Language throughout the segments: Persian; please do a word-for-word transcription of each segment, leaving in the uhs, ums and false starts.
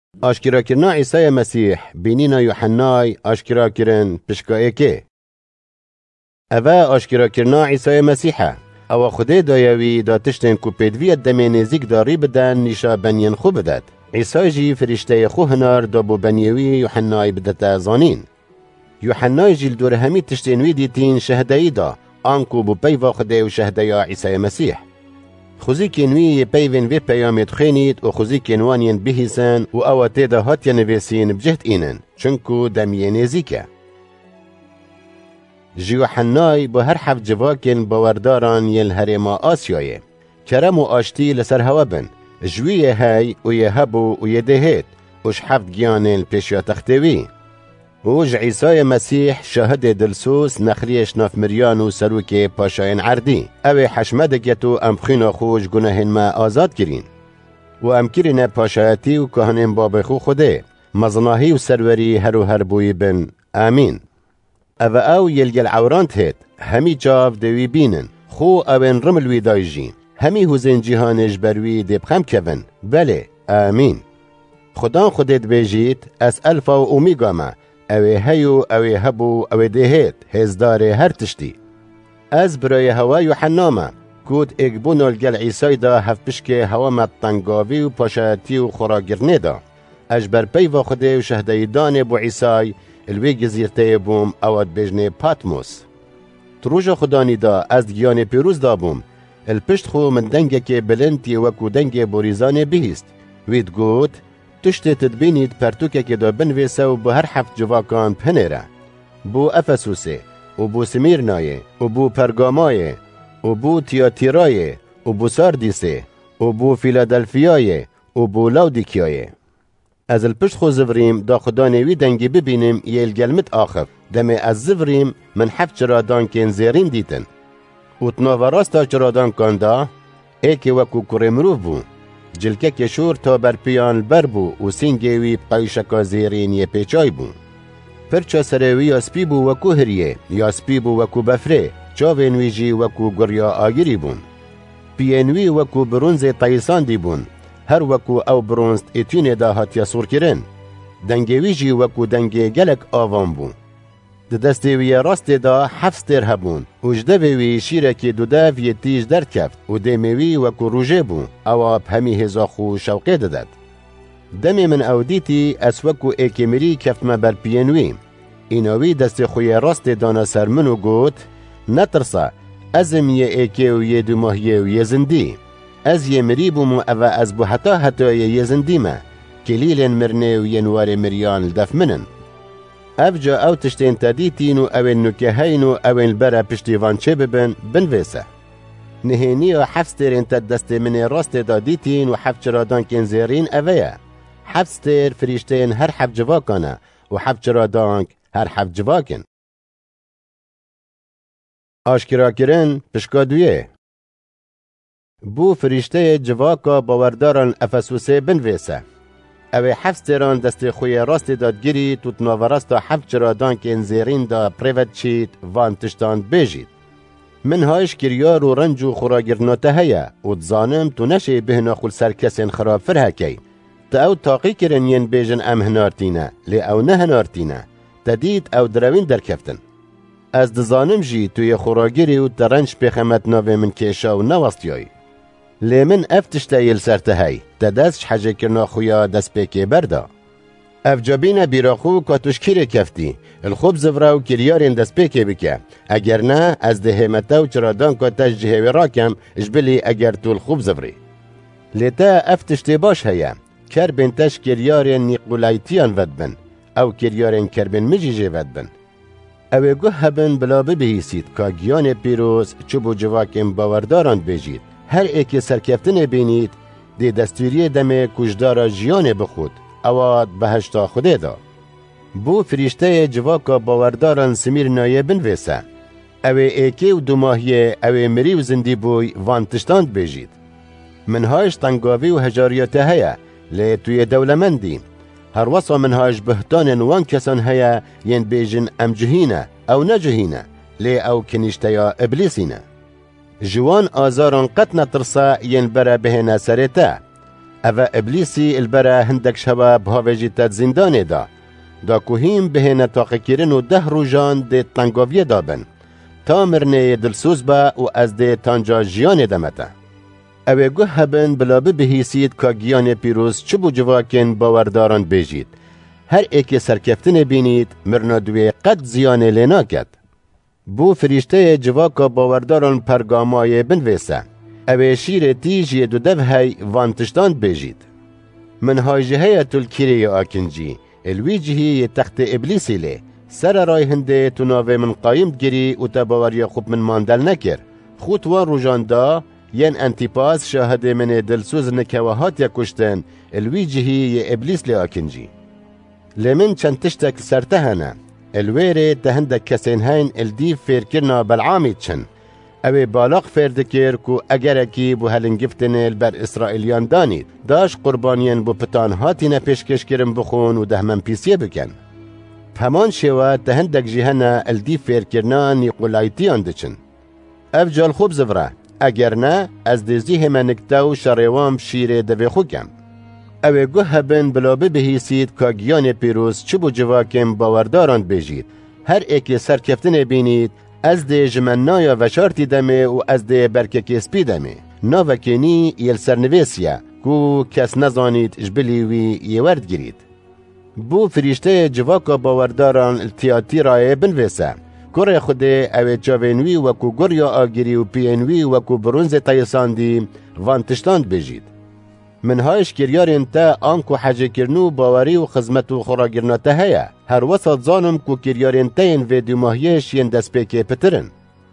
آشکرا کرنا عیسی مسیح بینینا یوحنای آشکرا کرن پشکایه که اوه آشکرا کرنا عیسی مسیحه او خود دایوی دا تشتن کو پیدوی دمی نزیک داری بدن نیشا بنین خو بدد عیسی جی فرشته خو هنار دا بو بنیوی یوحنای بدت زانین یوحنای جیل دور همی تشتنوی دیتین شهدهی دا آنکو بو پیوا خده و شهده عیسی مسیح خوزی کنوی پیوین وی پیامت خینید و خوزی کنوانین بهیسن و او تیدا هاتیا نویسین بجهت اینن چنکو دمیه نزیکه جیوحنای با هر حفت جواکن باورداران یل هرما آسیایه کرم و آشتی لسر هوا بن جویه های و یه هبو و یه دهید وش حفت گیانل پیشیا تختوی وج عیسی مسیح شاهد دلسوس نخریش ناف مریان و سروک پاشاین عردی اوی حشمدگتو ام خینا خوش گناهن ما آزاد کرین و ام کرین پاشایتی و کهنین باب خو خوده مزناهی و سروری هر و هر بوی بن آمین او او یلگل عورانت هید همی جاف دوی بینن خو اوین رملوی دایجین همی هوزین جیهانش بروی دبخم کون بله آمین خدا خودت بیجید از الفا و اومیگا ما اوی هیو اوی هبو اوی دهید هزدار هر تشتی از برای هوا یوحناما کود اگبون الگل عیسی دا هف پشک هوا مطنگاوی و پاشاتی و خوراگرنه دا اجبر پیوا خوده و شهده دان بو عیسی الوی گزیرته بوم اواد بجنه پاتموس تروژا خدانی دا از گیان پیروز دا بوم الپشت خو من دنگه که بلنتی وکو دنگه بوریزانه بهیست وید گود تشت تدبینید پرتوکه که دا بنویسه و بو هر هفت جواکان پنیره بو افسوسه و بو سمیرنایه و بو پرگامایه و بو تیاتیرایه و بو ساردیسه و بو فیلادلفیایه و بو لاودیکیایه از الپشت خو زوریم دا خدا نوی دنگی ببینیم یه الگلمت آخر دمه از زوریم من هفت چرادان کن زیرین دیتن و تناوراستا چرادان کن دا ایک وکو کرمروف بو جلکه کشور تا بر پیان بر بو و سینگوی قایشکا زیرین یه پیچای بو پرچا سروی یا سپی بو وکو هریه یا سپی بو وکو بفره چاوینوی جی وکو گریا آگیری بون پینوی وکو برونز تایسان دی بون هر وکو او برونز اتین دا هاتیا سور کرن دنگوی جی وکو دنگی گلک آوان بون د دستوی راست دا حفظتر هبون و جدوی شیرکی دو دو یه تیج درد کفت و دمیوی وکو روژه بون او بهمی هزاخو شوقه دادد دمی من او دیتی از وکو ایکمری کفت ما بر پینوی ایناوی دست خوی راست دانا سر منو گوت نترسا ازم یه ایکی و یه دو ماهیه و یه زندی از یه مری بوم و او از بو حتا حتا یه زندی ما کلیل مرنه و یه نوار مریان لدف منن افجا او تشتین تدیتین و اوین نکهین و اوین برا پشتیوان چه ببن بنویسه نهینی و حفظتر انت دست من راست دادیتین و حفظ چرادان کن زیرین اویا حفظتر فریشتین هر حفظ جواکانه و حفظ چرادان هر حفظ جواکن آشکرا کرن پشکادویه بو فریشته جواکا باورداران افسوسه بنویسه اوی حفظ تیران دست خوی راست دادگیری تو تناوراستا حفظ چرادان که انزیرین دا پریوت چید وان تشتاند بیجید من هایش کریار و رنج و خوراگرناته هیا و دزانم تو نشه بهنا خول سر کسین خراب فرهکی تا او تاقی کرن ین بیجن ام هنارتینه لی او نه هنارتینه تدید او دروین در کفتن از دزانم جی توی خوراگیری و ترنج بخمت ناوی من کشا و نواستیایی لی من افتش لیل سرته هی تدست حجه کرنا خویا دست پیکی بردا اف جابین بیراخو کاتوشکیر کفتی الخوب زفراو کریارین دست پیکی بکه اگر نه از دهیمتا و چرادان کاتش جهوی راکم اجبلی اگر تو الخوب زفری لی تا افتش تی باش هیا کربین تش کریارین نیقولایتیان ود بن او کریارین کربین مجیجه ود بن اوی گوه هبن بلا ببهیسید که گیان پیروز چوبو جواکم باورداران بجید هر ایک سرکفتن بینید دی دستوری دم کشدار جیان بخود اواد بهشتا خوده دا بو فریشته جواکا باورداران سمیر نایه بنویسه اوی ایکی و دو ماهیه اوی مری و زندی بوی وان تشتاند بجید منهاش تنگاوی و هجاریاته هیا لی توی دولمندی هر وصا منهاش بهتان وان کسان هیا ین بیجن ام جهینه او نجهینه لی او کنیشتیا ابلیسینه جوان آزاران قد نترسا ین برا بهنا سرتا اوه ابلیسی البره هندک شبه بهاویجی تد زندانه دا دا کوهیم بهینه تاقی کرن و ده روژان ده تنگاویه دابن تا مرنه دلسوز با و از ده تانجا جیان دمته. اوه گوه هبن بلابه بهیسید که گیان پیروز چبو جواکن باورداران بیجید. هر ایک سرکفتن بینید مرنا دوی قد زیانه لینا کد. بو فریشته جواکا باورداران پرگامای بنویسه. اوه شیر تیجی دو دو هی وانتشتان بیجید. من های جهه تلکیری آکنجی الوی جهی تخت ابلیسی لی. سر رای هنده تناوه من قایم گیری و تباوری خوب من ماندل نکر. خود وان روژان دا ین انتیپاس شاهده من دلسوز نکوهات یا کشتن الوی جهی ی ابلیس لی آکنجی. لمن چند تشتک سرتهنه الویره تهنده کسین هین الدیف فیر کرنا بلعامی چن. اوی بالاق فردکر کو اگر اکی بو هلنگفتن البر اسرائیلیان دانید داش قربانین بو پتان هاتی نپیشکش کرن بخون و دهمن پیسیه بکن. همان شوا تهندک جهنه الدیف فیر کرنا نیقولایتیان دچن. اف جال خوب زفره اگر نه از دیزی همانکتاو شریوام شیر دوی خوکم. اوه گوه هبن بلابه بهیسید که گیان پیروز چبو جواکم باورداران بیجید. هر ایک سرکفتن بینید از ده جمنایا و شارتی دمه و از ده برککی سپی دمه. ناوکنی یل سرنویسیه کو کس نزانید جبلیوی یورد گیرید. بو فریشته جواکا باورداران التیاتی رای بنویسه. گره خوده اوه جاوینوی وکو گریا آگیری و پینوی وکو برونز تایساندی وانتشتاند بجید. منهایش کریارین تا آنکو حجه کرنو باوری و خزمت و خوراگرنا تا هیا. هر وسط زانم کو کریارین تا این ویدیو ماهیش ین دست پیکه پترن.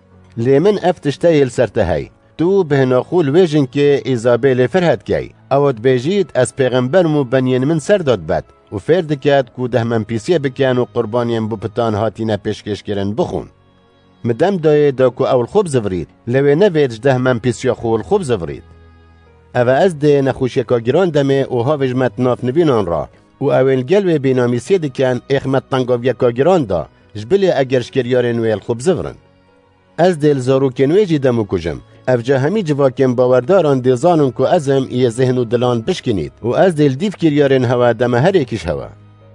لیمن افتشتا یل سر تا هی. تو بهناخول ویجن که ایزابیل فرهد کی. اواد بیجید از پیغمبرمو بنین من سر داد بد. و فرد کد کو ده من پیسیه بکن و قربانیم بو پتان هاتی نپیشکش کرن بخون. مدام دای دا کو اول خوب زورید. لوی نویدش ده من پیسیه خول خوب زورید. اوه از ده نخوشی که گران دمه و هاوش متناف نبینان را و اول گلوه بینامی سید کن اخمت تنگاوی که گران دا جبلی اگرش کریارن ویل خوب زورن. از دل زارو کنوی جی دمو کجم اف جا همی جواکم باورداران دیزانم که ازم یه ذهن و دلان بشکنید و از دل دیف کریارن هوا دمه هر ایکش هوا.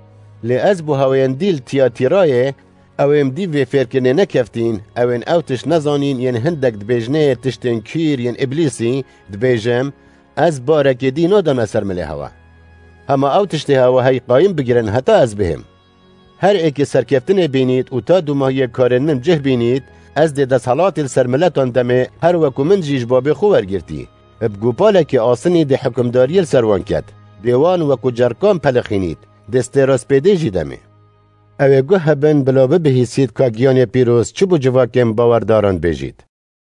لی از بو هواین دیل تیاتیرای اویم دیو فرکنه نکفتین اوین اوتش نزانین ین هندک دبیجنه تشتین کیر ین ابلیسی دبیجم از بارک دی نادم اثر ملی هوا. اما اوتش دی هوا هی قایم بگیرن حتی از بهم. هر ایک سرکفتن بینید و تا دو ماهی کارن من جه بینید از دی دست حالات السرملتان دمه هر وکو من جیش بابی خو ورگرتی. بگوپالک آسنی دی حکمداری السروان کد. دیوان وکو جرکان پلخینید. دستراس پیده جی دمه. اوه گوه هبن بلابه بهیسید که گیان پیروز چبو جواکم باورداران بیجید.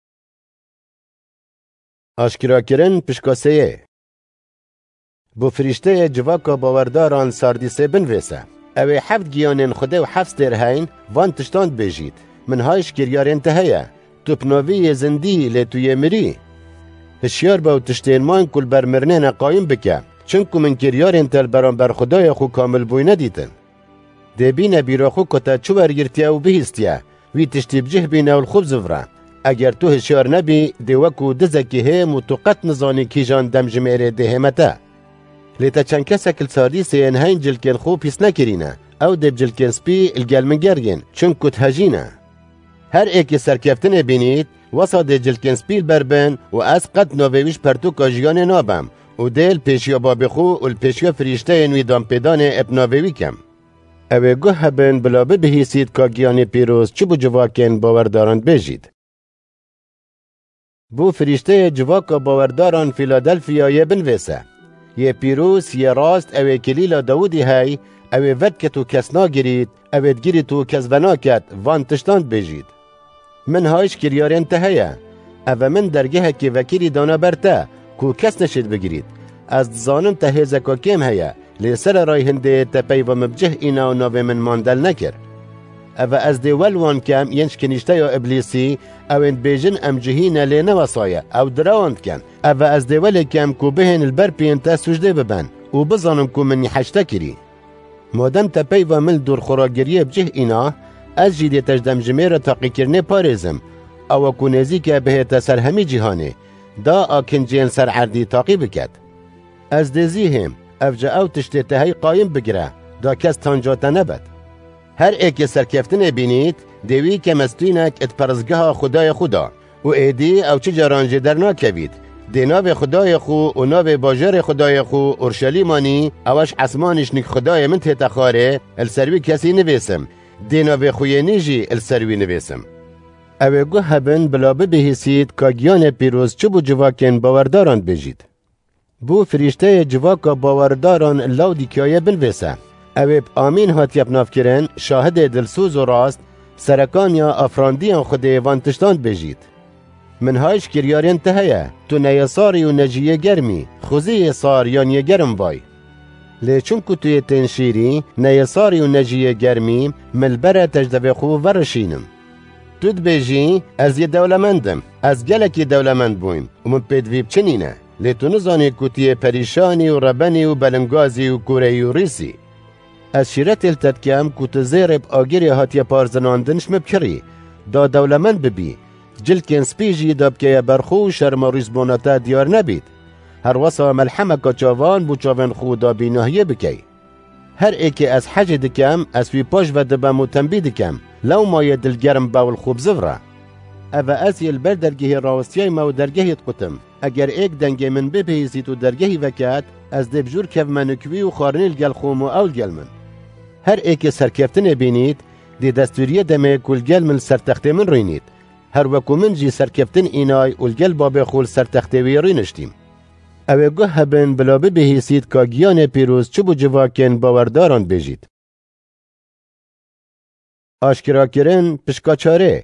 آشکرا کرن پشکاسیه بو فریشته جواکا باورداران ساردیسه بنویسه. اوه هفت گیانن خوده و هفت درهین وان تشتاند بیجید. من هایش کریارین تهیه. تو پناوی زندی لیتوی مری. هشیار باو تشتین مان کل برمرنین قایم بکه. چونکو من کریارین تل بران بر خدای خو کامل بوی ندیتن. ده بینه بیرا خو کتا چو برگرتیا و بهیستیا. وی تشتی بجه بینه و الخوب زفره. اگر تو هشیار نبی ده وکو دزکی هم و تو قط نزانی کی جان دم جمیره ده همتا. لیتا چند کسا کل ساردیسه انهاین جلکن خوب پیس نکرینه او ده بجلکن سپی الگل من گرگن چون کت هجینه. هر ایک سرکفتن بینید واسا ده جلکن سپیل بربن و از قد نوویش پرتو کاجیان نابم و دل پیشیا بابخو و الپیشیا فریشته انوی دام پیدان اپناویوی کم. اوه گوه هبن بلابه بهیسید که گیان پیروز چبو جواکن باورداران بیجید. بو فریشته جواکا باورداران فیلادلفیای بنویسه. یه پیروز یه راست اوه کلیل داودی های اوه ود که تو کس ناگرید اوه دگیری تو کس وناکت وان تشتاند بیجید. من هایش کریارین تهیه. اوه من درگه که وکیری دانا برته کو کس نشید بگیرید. از زانم تهیزه که کم هیه لیسر رای هنده تپی و مبجه اینا و ناوه من ماندل نکر. اوه از دیول وان کم ینش کنیشته یا ابلیسی اوین بیجن امجهین لی نواسایه او دراوند کن. اوه از دیول کم کو بهن البر پینتا سجده ببن و بزانم کو منی حشته کری. مادم تپی و مل دور خوراگریه بجه اینا از جیده تجدم جمیر تاقی کرنه پارزم او کو نزی که به تسر همی جهانه دا آکن جین سر عردی تاقی بکد. از دزیهم افجا او تشتی تهی قایم بگره دا کس تانجاتا نبد. هر ایک سرکفتن بینید دوی که مستینک ات پرزگاه خدای خدا و ایدی او چه جرانجه در ناکوید دی ناو خدای خو و ناو باجر خدای خو اورشلیمانی اوش اسمانش نک خدای من تتخاره السروی کسی نویسم دی ناو خوی نیجی السروی نویسم. اوه گو هبن بلا ببهیسید که گیان پیروز چو بو جواکن باورداران بجید. بو فریشته جواکا باورداران لاودیکیای بنویسه. اوه آمین هاتیب ناف کرن شاهد دلسوز و راست سرکانیا افراندیان خود وانتشتان بجید. منهایش کریارین تهیه تو نیساری و نجیه گرمی خوزی سار یا نیه گرم بای. لیچون که توی تنشیری نیساری و نجیه گرمی ملبره تجدوی خوب ورشینم. تود بیجی از یه دولمندم از گلکی دولمند بویم و من پیدویب چنینه لیتو نزانی که توی پریشانی و ربنی و بلنگازی و کوری و ریسی. از شیرت التدکم که تو زیرب آگیری هاتی پارزناندنش مبکری دا دولمند ببی جلکن سپیجی داب که برخو شرم و ریزبوناتا دیار نبید. هر وصا ملحمه که چاوان بو چاوان خودا بیناهیه بکی. هر ایکی از حج دکم از فی پاش و دبم و تنبی دکم لو مای دلگرم باول خوب زفره. اوه از یل بر درگه راوستیای ما و درگهیت قطم. اگر ایک دنگه من بپیزید و درگهی وکات از دبجور کف منکوی و خارنیل گل خوم و اول گل من. هر ایکی سرکفتن بینید دی دستوریه دمه کل گل من سرتخت من رینید. هر وکو من جی سرکفتن اینای اولگل باب خول سرتختوی رینشتیم. اوه گوه هبن بلا ببهیسید که گیان پیروز چو بو جواکن باورداران بجید. آشکرا کرن پشکاچاره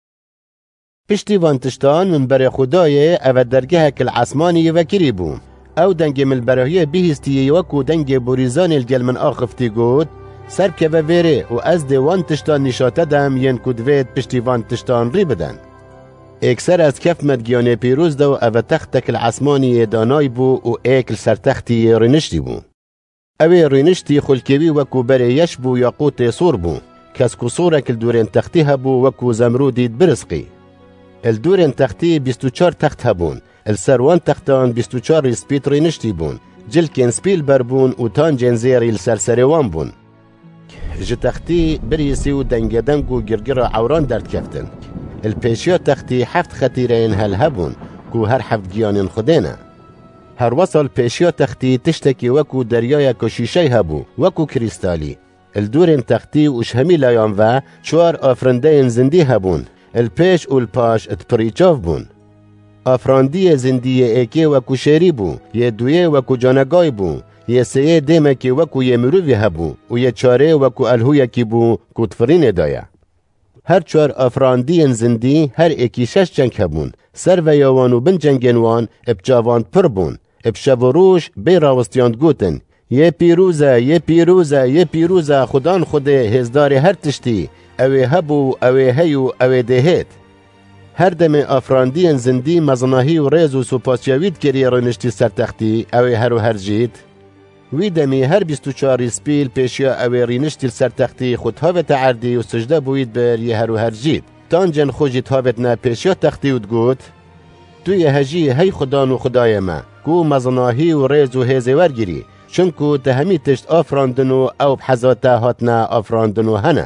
پشتی وانتشتان من بر خدای اوه درگه کل عصمانی وکری بوم. او دنگ من براهی بهیستی وکو دنگ بوریزان الگل من آخفتی گود سر که و ویره و از دی وانتشتان نشاته دم ین کدوید پشتی وانتشتان ری بدن. اکسر از کف مدگیان پیروز دو او تختک العصمانی دانای بو و ایکل سرتختی رینشتی بو. اوی رینشتی خلکوی وکو بره یش بو یاقوت صور بو. کسکو صورک الدورین تختی هبو وکو زمرودید برسقی. الدورین تختی بیست و چار تخت هبون. السروان تختان بیست و چار سپیت رینشتی بون. جلکن سپیل بربون و تانجن زیری السرسروان بون. جه تختی بریسی و دنگ دنگ و گرگر عوران درد کفتن. الپیشیا تختی حفت خطیرین هل هبون کو هر حفت گیانین خودینا. هر وصل پیشیا تختی تشتکی وکو دریای کشیشی هبو وکو کریستالی. الدورین تختی وش همی لایان و چوار آفرندین زندی هبون. الپیش و الپاش اتپریچاف بون. آفراندی زندی ایکی وکو شیری بو. یه دویه وکو جانگای بو. یه سیه دیمه که وکو یه مرووی هبو و یه چاره وکو الهوی کی بو کتفرین دایا. هر چوار افراندی زندی هر ایکی شش جنگ هبون. سر و یوان و بن جنگنوان ابجاوان پر بون. ابشب و روش بی راوستیاند گوتن. یه پیروزه یه پیروزه یه پیروزه خدان خوده هزدار هر تشتی. اوه هبو اوه هیو اوه دهید. هر دم افراندی زندی مزناهی و ریز و سوپاسیاوید کری رنشتی سرتختی اوه هر و هر جید. وی دمی هر بیست و چار سپیل پیشیا اوه رینشتی سرتختی خود هاوت عردی و سجده بوید بر یه هر و هر جید. تانجن خوشید هاوت نا پیشیا تختی و دگوت توی هجی هی خدان و خدای ما کو مزناهی و ریز و هیزه ورگیری چونکو تهمی تشت آفراندنو او بحزاتا هاتنا آفراندنو هنه.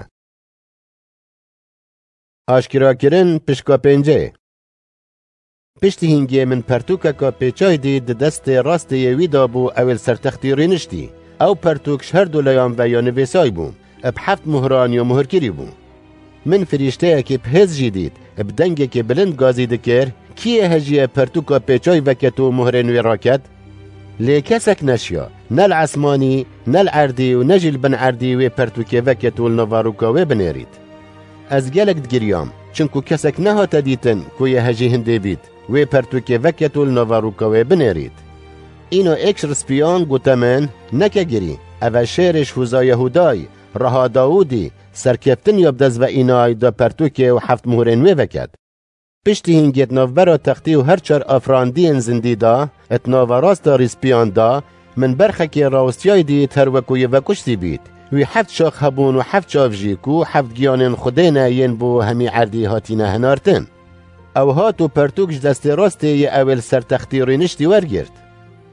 آشکرا کرن پشکا پنجه پشتی هنگی من پرتوکا که پیچای دید دست راست یوی دابو اول سرتختی رینشتی او پرتوک شهر دولیان و یا نویسای بوم اب هفت مهران یا مهرکری بوم. من فریشته که بهز جدید اب دنگه که بلند گازی دکر کیه هجیه پرتوکا پیچای وکتو مهرنوی راکت؟ لی کسک نشیا نل عصمانی نل عردی و نجل بن عردی و پرتوکه وکتو النواروکا و بنیرید. از گلک دگریام چونکو کسک نها تدیتن کوی هجی هنده بید و پرتوکه وکتو النواروکا و بنیرید. اینو اکشر سپیان گوتمن نکه گری او شیرش فوزا یهودای رها داودی سرکفتن یابدز و اینای دا پرتوکه و هفت مهرن و وکد. پشتی هنگیت نوبرا تختی و هر چار افراندی انزندی دا اتناو راست دا ریسپیان دا من برخک راوستیای دید هر وکوی وکشتی بید وی هفت شاخ هبون و هفت شاف جیکو هفت گیانن خودینا ین بو همی عردی هاتینا هنارتن. او هاتو پرتوکش دست راستی یه اول سرتختی رینشتی ورگرد.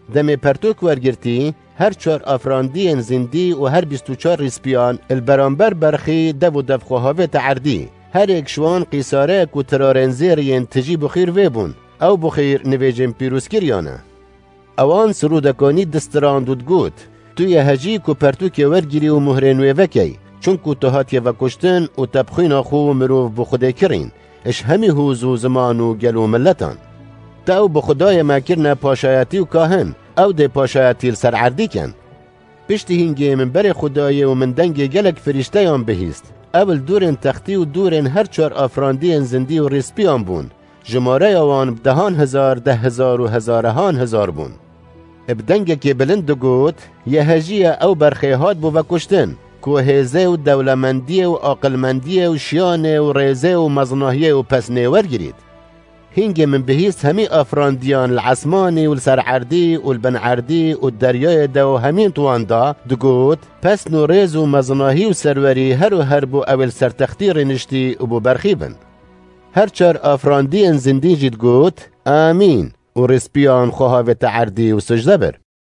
دم پرتوک ورگرتی هر چار افراندی زندی و هر بیست و چار ریسپیان البرانبر برخی دو و دفخوهاوه تعردی هر اکشوان قیساره و ترارنزیرین تجی بخیر ویبون او بخیر نویجن پیروز کریانه. اوان سرودکانی دستران دود گود توی هجی که پرتوک ورگیری و مهرنوی وکی چون که تهاتی و کشتن و تبخین خو مروف بخوده کرین اش همی حوزو زمان و گلو ملتان تا او بخدای مکرنه پاشایتی و کاهن او ده پاشایتی لسر عردی کن پشتی هنگی من بر خدای و من دنگ گلک فرشتیان بهیست اول دورن تختی و دورن هر چار افراندی زندی و ریسپیان بون جماره اوان بدهان هزار ده هزار و هزارهان هزار بون بدنگ که بلند گوت یه هجیه او برخیهات بو و کشتن که هزه و دولمندیه و عقلمندیه و شیانه و ریزه و مزناهیه و پسنه ورگرید هنگ من بهیست همی افراندیان العصمانی و السرعردی و البنعردی و الدریای دو همین تواندا دگوت پس نو ریز و مزناهی و سروری هر و هر بو اول سرتختیر نشتی و بو برخیبن هر چار افراندی ان زندی جید گوت آمین و رسپیان خواه و تعردی و سجده بر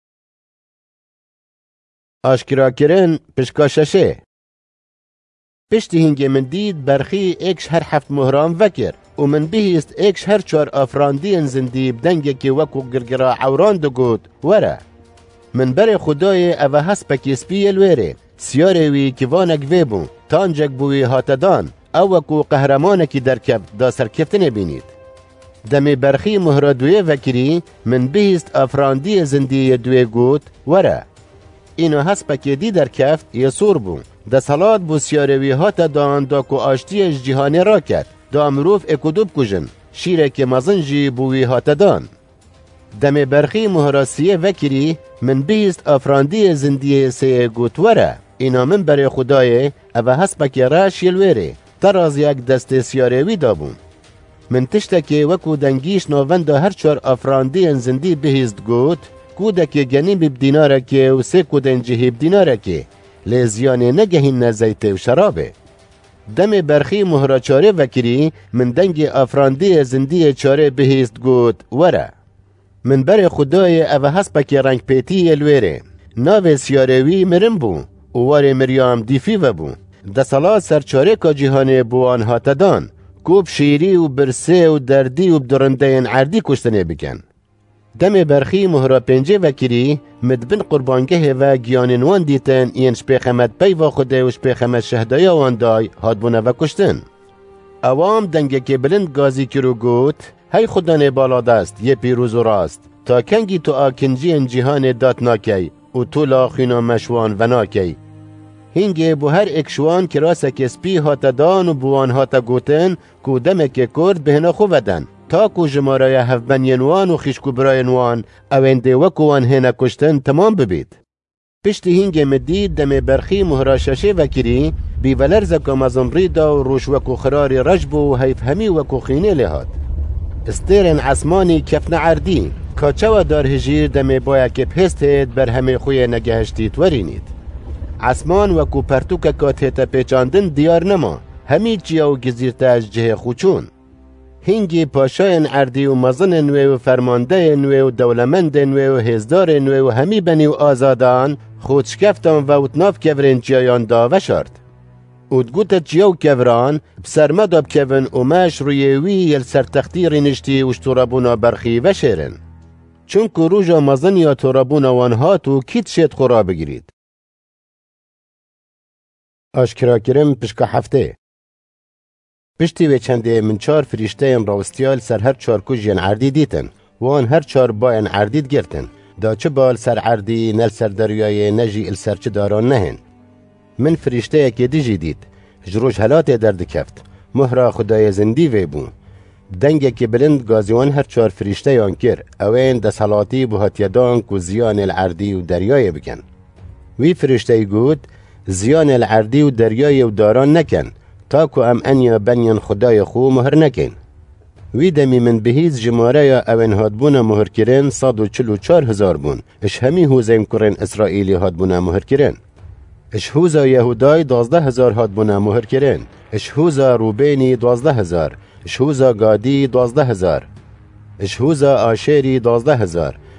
آشکرا کرن پشکاششه پشتی هنگی من دید برخی ایکش هر هفت مهران وکر و من بهیست ایکش هر چار افراندی ان زندی بدنگی که وکو گرگرا عوران دو گود وره من بر خدای اوه هسپکی سپی الویره سیاروی کیوانک ویبون تانجک بوی هاتدان او وکو قهرمانکی درکب دا سرکفتنه بینید دمی برخی مهرادوی وکری من بهیست افراندی زندی دوی گود وره اینو هسپکی دی درکفت یسور بون دا سالات بو سیاروی هاتدان دا کو آشتیش جهانی را کد دا مروف اکودوب کجن شیره که مزنجی بوی هاتدان دم برخی مهراسیه وکری من بیست افراندی زندی سی گوتوره اینا من برای خدای او هسپک راش یلویره تراز یک دست سیاروی دابون من تشتکی وکو دنگیش نووند هر چار افراندی زندی بهیست گوت کودک گنیم بدیناره که و سه کودن جهیب دیناره که لیزیانه نگهین نزیته و شرابه دم برخی مهرا چاره وکری من دنگ افراندی زندی چاره بهیست گوت وره من بر خدای او هسپک رنگ پیتی الویره ناو سیاروی مرم بون و وار مریام دیفی و بون دسالا سرچاره که جهانه بوان هاتدان کوب شیری و برسه و دردی و بدرنده عردی کشتنه بکن دم برخی مهرا پنجه وکری مدبن قربانگه و گیاننوان دیتن این شپیخمت پی و خوده و شپیخمت شهدای واندای هادبونه و کشتن اوام دنگه که بلند گازی کرو گوت هی خودان بالا دست یه پیروز و راست تا کنگی تو آکنجی ان جهان دات ناکی و تو لاخینا مشوان و ناکی هنگه بو هر اکشوان کراسه که سپی هاتا دان و بوان هاتا گوتن که دمه که کرد بهنا خوودن تا کو جمارای هفبنینوان و خیشکو براینوان اوینده وکوان هنه کشتن تمام ببید پشتی هنگه مدید دم برخی مهراششه وکری بی ولرز که مزن ریدا و روش وکو خراری رجبو و هیف همی وکو خینه لحاد استیرن عصمانی کفن عردی کاچوا دار هجیر دم بایا که پستید بر همه خوی نگهشتید ورینید عصمان وکو پرتوک کاتیتا پیچاندن دیار نما همی جیا و گزیرتا از جه خوچون هنگی پاشای عردی و مزن نوی و فرمانده نوی و دولمند نوی و هزدار نوی و همی بنی و آزادان خود شکفتان و اتناف کورین جایان دا و شرد ودگوتا جیو کوران بسرمدا بکون و ماش روی وی یل سرتختی رینشتی و شتورابونا برخی و شیرن چون که روژا مزن یا تورابونا وانهاتو کیت شید خورا بگیرید آشکرا کرم پشکا هفته پشتی و چنده من چار فرشته این راوستیال سر هر چار کجین عردی دیتن وان هر چار باین عردید گرتن دا چه بال سر عردی نل سر دریای نجی ال سر چه داران نهن من فرشته که دیجی دید جروش حالات درد کفت مهرا خدای زندی وی بون دنگه که بلند گازیوان هر چار فرشته یان کر اوین دا سلاتی بو هاتیدان کو زیان العردی و دریای بکن وی فرشته گود زیان العردی و دریای و داران نکن تا کو ام انیا بنیان خدای خو مهر نکن وی دمی من بهیز جماره یا اوین هادبونا مهر کرن صد و چل و چار هزار بون اش همی هوزین کرن اسرائیلی هادبونا مهر کرن اش هوزا یهودای دوازده هزار هادبونا مهر کرن اش هوزا روبینی دوازده هزار اش هوزا گادی دوازده هزار اش هوزا آشیری دوازده هزار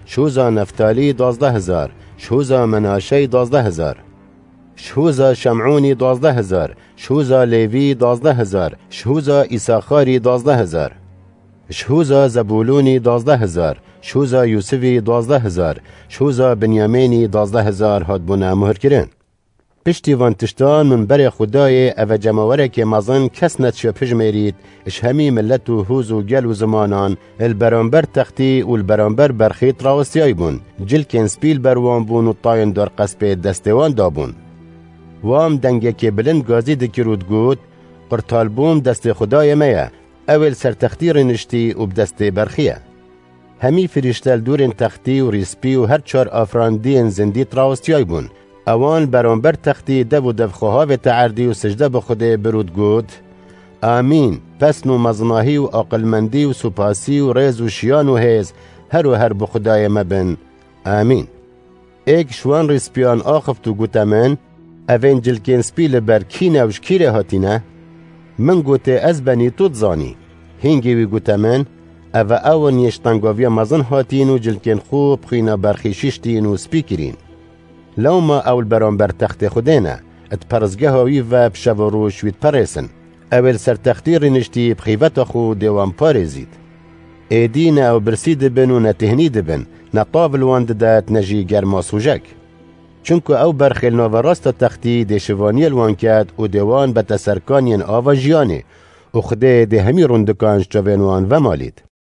شوزا نفتالی دوازده هزار، شوزا مناشی دوازده هزار، شوزا شمعونی دوازده هزار، شوزا لیوی دوازده هزار، شوزا ایساخاری دوازده هزار، شوزا زبولونی دوازده هزار، شوزا یوسفی دوازده هزار، شوزا بنیامینی دوازده هزار هات بونا مهر کرن. پشتی وان تشتان من بر خدای او جماوره که مزن کس نتشو پجمیرید اش همی ملت و هوز و گل و زمانان البرانبر تختی و البرانبر برخیت راوستیای بون جل کن سپیل بروان بون و طاین دار قصب دستوان دابون وام دنگه که بلند گازی دکرود گود قرطال بوم دست خدای میا اول سر تختی رنشتی و بدست برخیه همی فرشتل دورن تختی و ریسپی و هر چار آفراندین زندیت راوستیای بون اوان برانبر تختی دو و دفخوها و تعردی و سجده بخوده برود گود آمین پس نو مزناهی و عقلمندی و سپاسی و ریز و شیان و هیز هر و هر بخدای مبن آمین ایک شوان ریسپیان آخفت و گوتا من اوین جلکین سپیل بر کی نوش کیره هاتینه من گوته از بنی تو زانی هنگی وی گوتا من او اون یشتنگاوی مزن هاتین و جلکین خوب خینا برخیشیشتین و سپیکرین لو ما اول برانبر تخت خودینا ات پرزگه هاوی و بشوروش وید پرسن اول سر تختی رنشتی بخیوت خو دیوان پارزید ایدین او برسید بن و نتهنی دبن نطاول واند دات نجی گرما سوجک چونکو او برخیل نووراست تختی دیشوانی الوان کد و دیوان بتسرکانین آوا جیانه و خده دی همی رندکانش جوانوان و مالید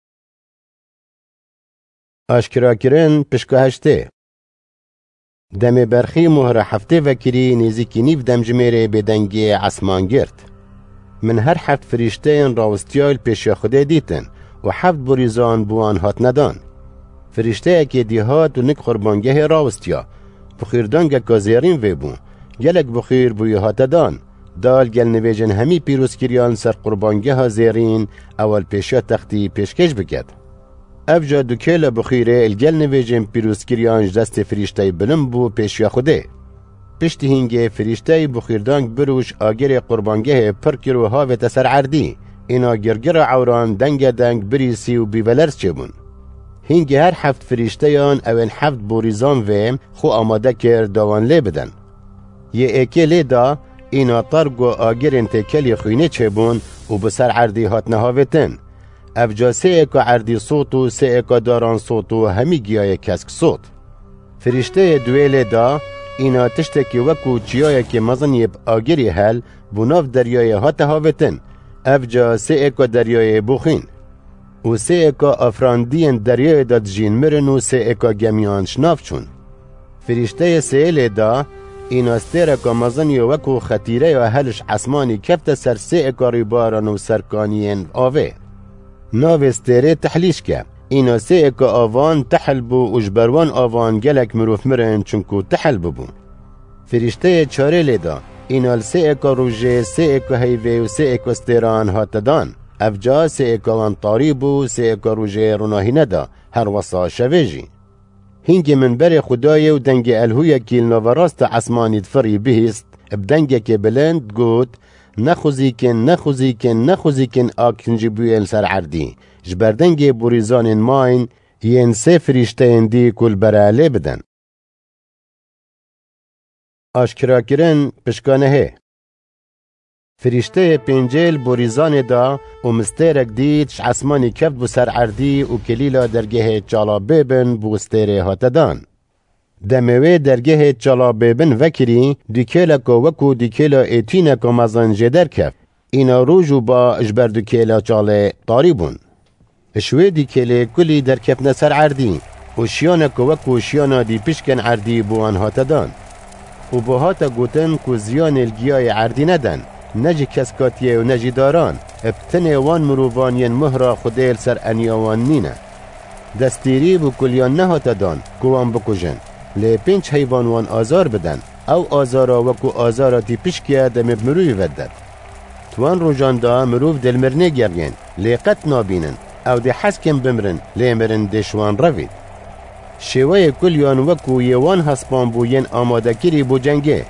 آشکرا کرن پشکا هشته دم برخی مهر هفته وکری نزیکی نیف دم جمیره بدنگی عصمان گرد من هر هفت فرشتین راوستیال پیش خوده دیتن و هفت بریزان بوان هات ندان فرشته که دیهات و نک قربانگه راوستیا بخیردانگه کازیرین وی بون گلک بخیر بوی هات دان دال گل نویجن همی پیروز کریان سر قربانگه ها زیرین اول پیشا تختی پیشکش بکد افجا دوکیل بخیره الگل نویجن پیروز کریانج دست فرشته بلن بو پیشیا خوده پشتی هنگه فرشته بخیردانگ بروش آگر قربانگه پر کرو هاوی تسر عردی اینا گرگر عوران دنگ دنگ بریسی و بیولرس چه بون هنگه هر هفت فرشته یان اوین هفت بوریزان ویم خو آماده کرد دوان لی بدن یه ایکی لی دا اینا طرگ و آگر انتکلی خوینه چه بون و بسر عردی هات نهاویتن افجا سه اکا عردی صوت و سه اکا داران صوت و همی گیای کسک صوت فرشته دویل دا اینا تشتکی وکو چیای که مزنیب آگری هل بناف دریای ها تهاوتن افجا سه اکا دریای بوخین و سه اکا افراندین دریای داد جین مرن و سه اکا گمیان شناف چون فرشته سیل دا اینا ستر اکا مزنی وکو خطیره یا هلش عصمانی کفت سر سه اکا ریباران و سرکانین آوه ناو استره تحلیش که اینا سه اکا آوان تحل بو و جبروان آوان گلک مروف مرن چونکو تحل ببو فرشته چاره لیدا اینا سه اکا روژه سه اکا هیوه و سه اکا استران هاتدان افجا سه اکا وان طاریبو سه اکا روژه روناهی ندا هر وصا شویجی هنگی من بر خدای و دنگ الهوی کیل نوراست عصمانی دفری بهست بدنگ که بلند گود نخوزی کن نخوزی کن نخوزی کن آکنجی بویل سر عردی جبردنگ بوریزان ماین ین سه فرشته دی کل براله بدن آشکرا کرن پشکانه هی فرشته پنجل بوریزان دا و مسترک دید ش عصمانی کفت بو سر عردی و کلیلا درگه چالا ببن بو استره هاتدان دموی درگه چالا ببن وکری دیکیلا که وکو دیکیلا ایتینا که مزن جدر کف اینا روژو با اجبر دیکیلا چاله طاریبون شوی دیکیلا کلی در کف نسر عردی و شیانا که وکو شیانا دی پشکن عردی بوان هاتدان و با هاتا گوتن که زیان الگیای عردی ندن نجی کسکاتیه و نجی داران ابتنه وان مروفانین مهرا خودیل سر انیوان نینه دستیری بو کلیان نهاتدان کوان بکجن لی پنج حیوان وان آزار بدن او آزارا وکو آزارا تی پشکیه دم بمروی ودد توان روژان دا مروف دل مرنه گرگین لی قط نابینن او دی حسکن بمرن لی مرن دشوان روید شوی کلیان وکو یوان هسپان بو ین آماده کری بو جنگه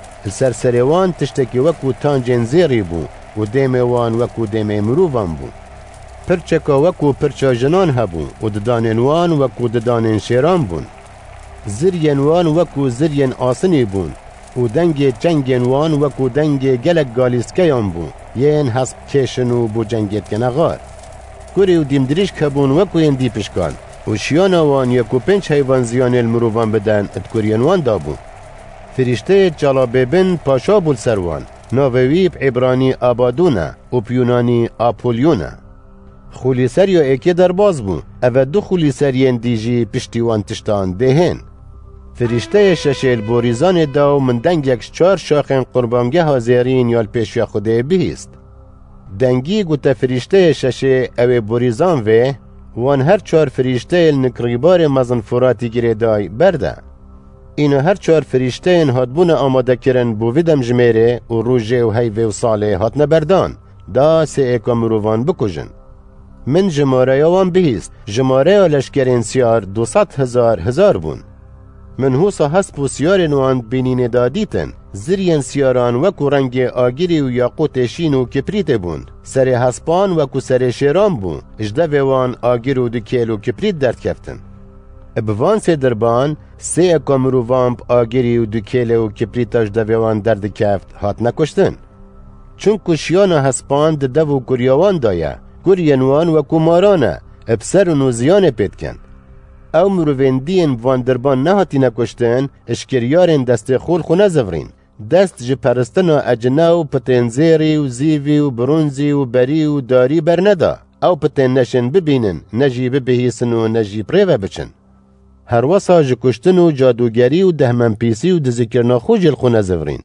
السرسریوان تشتکی وکو تانجن زیری بو و دیم وان وکو دیم مروفان بو پرچکا وکو پرچا جنان هبون و ددانین وان وکو ددانین شیران بون. زرین وان وکو زرین آسنی بون و دنگ چنگین وان وکو دنگ گلک گالیسکیان بون یین حسب کشنو بو جنگیت کنغار. کوری و دیمدریش کبون وکو ین دی پشکان و شیانا وان یکو پنج حیوان زیان المروان بدن ادکورین وان دابون. فرشته جلابیبن پاشا بول سروان ناویب عبرانی آبادونه و پیونانی آپولیونه. خولی سریا ایکی در باز بون او دو خولی سرین دیجی پشتیوان تشتان دهن. فرشته ششل بوریزان داو من دنگ یک چار شاخن قربانگه هازیرین یال پیشوی خوده بیست. دنگی گوته فرشته ششه او بوریزان وی وان هر چار فرشته نکریبار مزن فراتی گیره دای برده. اینو هر چار فرشته این هاتبون آماده کرن بو ویدم جمیره و روژه و هیوه و ساله هات نبردان دا سه ایکا مروان بکجن. من جماره وان بهیست جماره و لشکرین سیار دوست هزار هزار بون. من حوصا هست بو سیار نوان بینین دادیتن زرین سیاران وکو رنگ آگیری و یاقوت شین و کپریت بون. سر هسپان وکو سر شیران بون اجده وان آگیر و دکیل و کپریت درد کفتن. ابوان سه دربان سه ایکا مروان پا آگیری و دکیل و کپریتاش دویوان درد کفت هات نکشتن. چون کشیان هسپان ده و گریوان دایه گرینوان و کمارانه ابسر و نوزیان پید کن. او مروویندین وان دربان نهاتی نکشتن اشکریارین دست خول خو نزورین. دست جه پرستن و اجنه و پتنزیری و زیوی و برونزی و بری و داری برنده. او پتن نشن ببینن نجی ببهیسن و نجی پریوه بچن. هر وصا جه کشتن و جادوگری و دهمن پیسی و دذکرنا خو جل خو نزورین.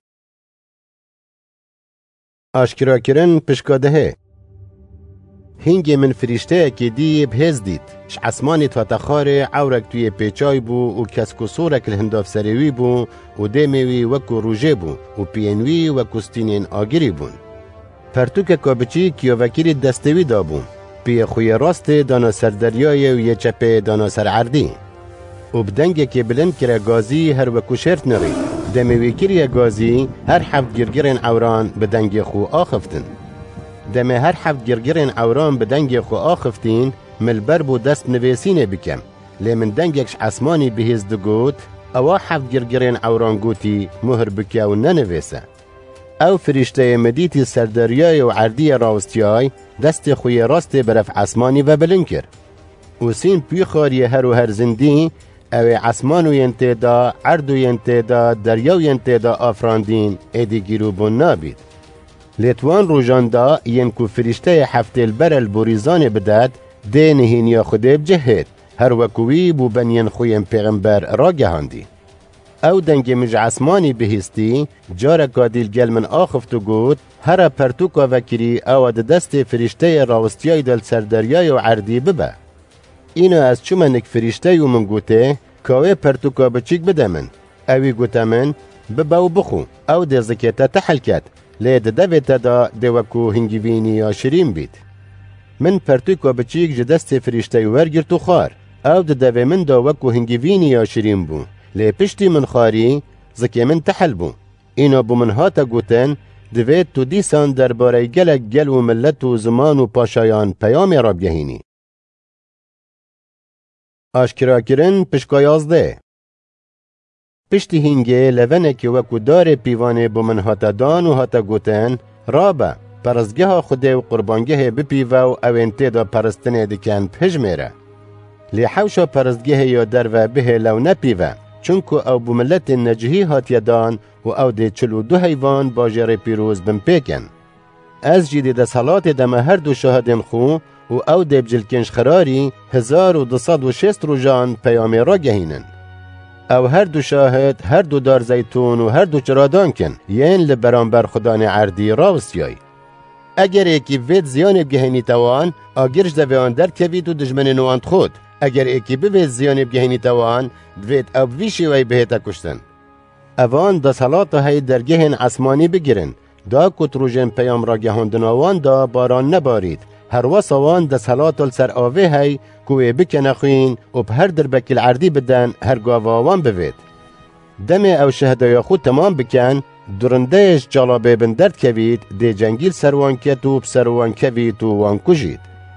آشکرا کرن پشکاده هنگی من فرشته که دی بهز دید ش عسمانی تا تخاره عورک توی پیچای بو و کسکو سورک الهنداف سریوی بو و دیموی وکو روژه بو و پینوی وکو ستینین آگیری بون. پرتوک کابچی کیا وکیری دستوی دا بون پی خوی راست دانا سر دریای و یه چپه دانا سر عردی و بدنگ که بلند کره گازی هر وکو شرط نری دموی کری گازی هر حفت گرگرین عوران بدنگ خو آخفتن. دم هر حفت گرگرین عوران بدنگ خو آخفتین ملبر بو دست نویسینه بکم لیمن دنگکش عسمانی بهیز دگوت او حفت گرگرین عوران گوتی مهر بکه و ننویسه. او فرشته مدیتی سردریای و عردی راوستیای دست خوی راست برف عسمانی و بلنکر و سین پی خاری هر و هر زندی او عسمانو ینتیدا عردو ینتیدا دریاو ینتیدا آفراندین ایدی گیرو بون نابید. لیتوان روژان دا ین کو فرشته هفته البر البوریزان بدد ده نهینیا خوده بجهد هر وکوی بو بنین خویم پیغمبر را گهاندی. او دنگ مج عسمانی بهستی جارکا دیل گل من آخفتو گود هر پرتوکا وکری او دست فرشته راوستیای دل سردریای و عردی ببه. اینو از چومنک فرشته یو من گوته کاوه پرتوکا بچیک بده من اوی گوته من ببه و بخو او ده زکیتا تحلکت لید دویتا دا دوکو هنگیوینی یا شریم بید. من پرتوکا بچیک جدست فرشته ورگر تو خار او ده دوی من دا وکو هنگیوینی یا شریم بو لی پشتی من خاری زکی من تحل بو. اینو بو من هاتا گوتن دوید تو دیسان درباره گلک گل و ملت و زمان و پاشایان پیام راب گهینی. آشکرا کرن پشکا یازده پشتی هنگه لونکی وکو دار پیوانه بو من هاتا دان و هاتا گوتن رابا پرزگه ها خوده و قربانگه بپیوه و اوینته دا پرستنه دکن پج میره. لی حوشا پرزگه یا در و به لو نپیوه چونکو او بو ملت نجهی هاتیا دان و او ده چلو دو حیوان باجر پیروز بم پیکن. از جیده ده صلات دم هر دو شاهدین خو و او ده بجلکنش خراری هزار و دصد و شست رو جان پیامی را گهینن. او هر دو شاهد هر دو دار زیتون و هر دو چرادان کن یین لبرانبر خدان عردی راوستیای. اگر ایکی وید زیان بگهینی توان آگرش دویان در کوید و دجمن نواند خود. اگر ایکی بوید زیان بگهینی توان دوید او ویشی وی بهتا کشتن. اوان دا صلاة های درگهن عسمانی بگیرن دا کتروژن پیام را گهاندن آوان دا باران نبارید هر وصوان دا صلاة السر آوه های کوی بکن خوین و به هر دربکل عردی بدن هر گاوان بوید. دم او شهدای خود تمام بکن درندهش جلابه بندرد کوید دی جنگیل سروان کتوب سروان کوید و وان کجید.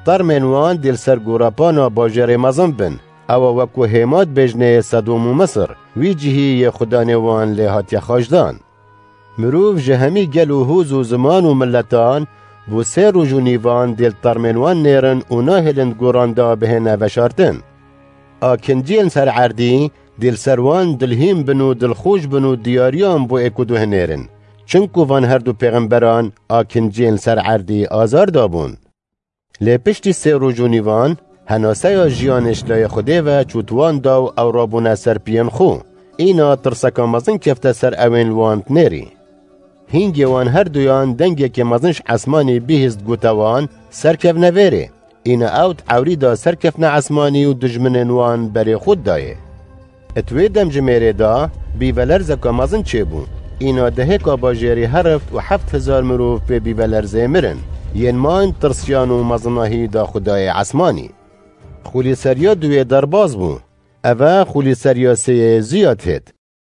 طرمن وان دل سرگوراپانا باجر مزن بن او وکو همات بجنه صدوم و مصر وی جهی خدان وان لحات خاجدان. مروف جهمی گل و هوز و زمان و ملتان بو سیر و جونیوان دل طرمن وان نیرن و ناهلند گوراندا بهنه وشارتن. آکنجیل سر عردی دل سروان دلهیم بنو دل خوش بنو دیاریان بو اکدو هنیرن. چنکو وان هر دو پیغمبران آکنجیل سر عردی آزار دابون. لی پشتی سیر و جونیوان هناسه یا جیانش لای خوده و چوتوان داو او رابونه سر پیان خو. اینا ترسکا مزن کفته سر اوین وانت نیری. هینگی وان هر دویان دنگی که مزنش عثمانی بیهست گوتوان سرکف نویره. اینا اوت عوری دا سرکف نعثمانی و دجمنن وان بری خود دایه. اتوی دم جمیره دا بیولرزه که مزن چه بون. اینا دهه که باجری هرفت و هفت هزار مروف به بیولرزه مرن. ین مان ترسیان و مزناهی دا خدای عثمانی. خولی سریا دوی درباز بون. اوه خولی سریا سه زیاد هید.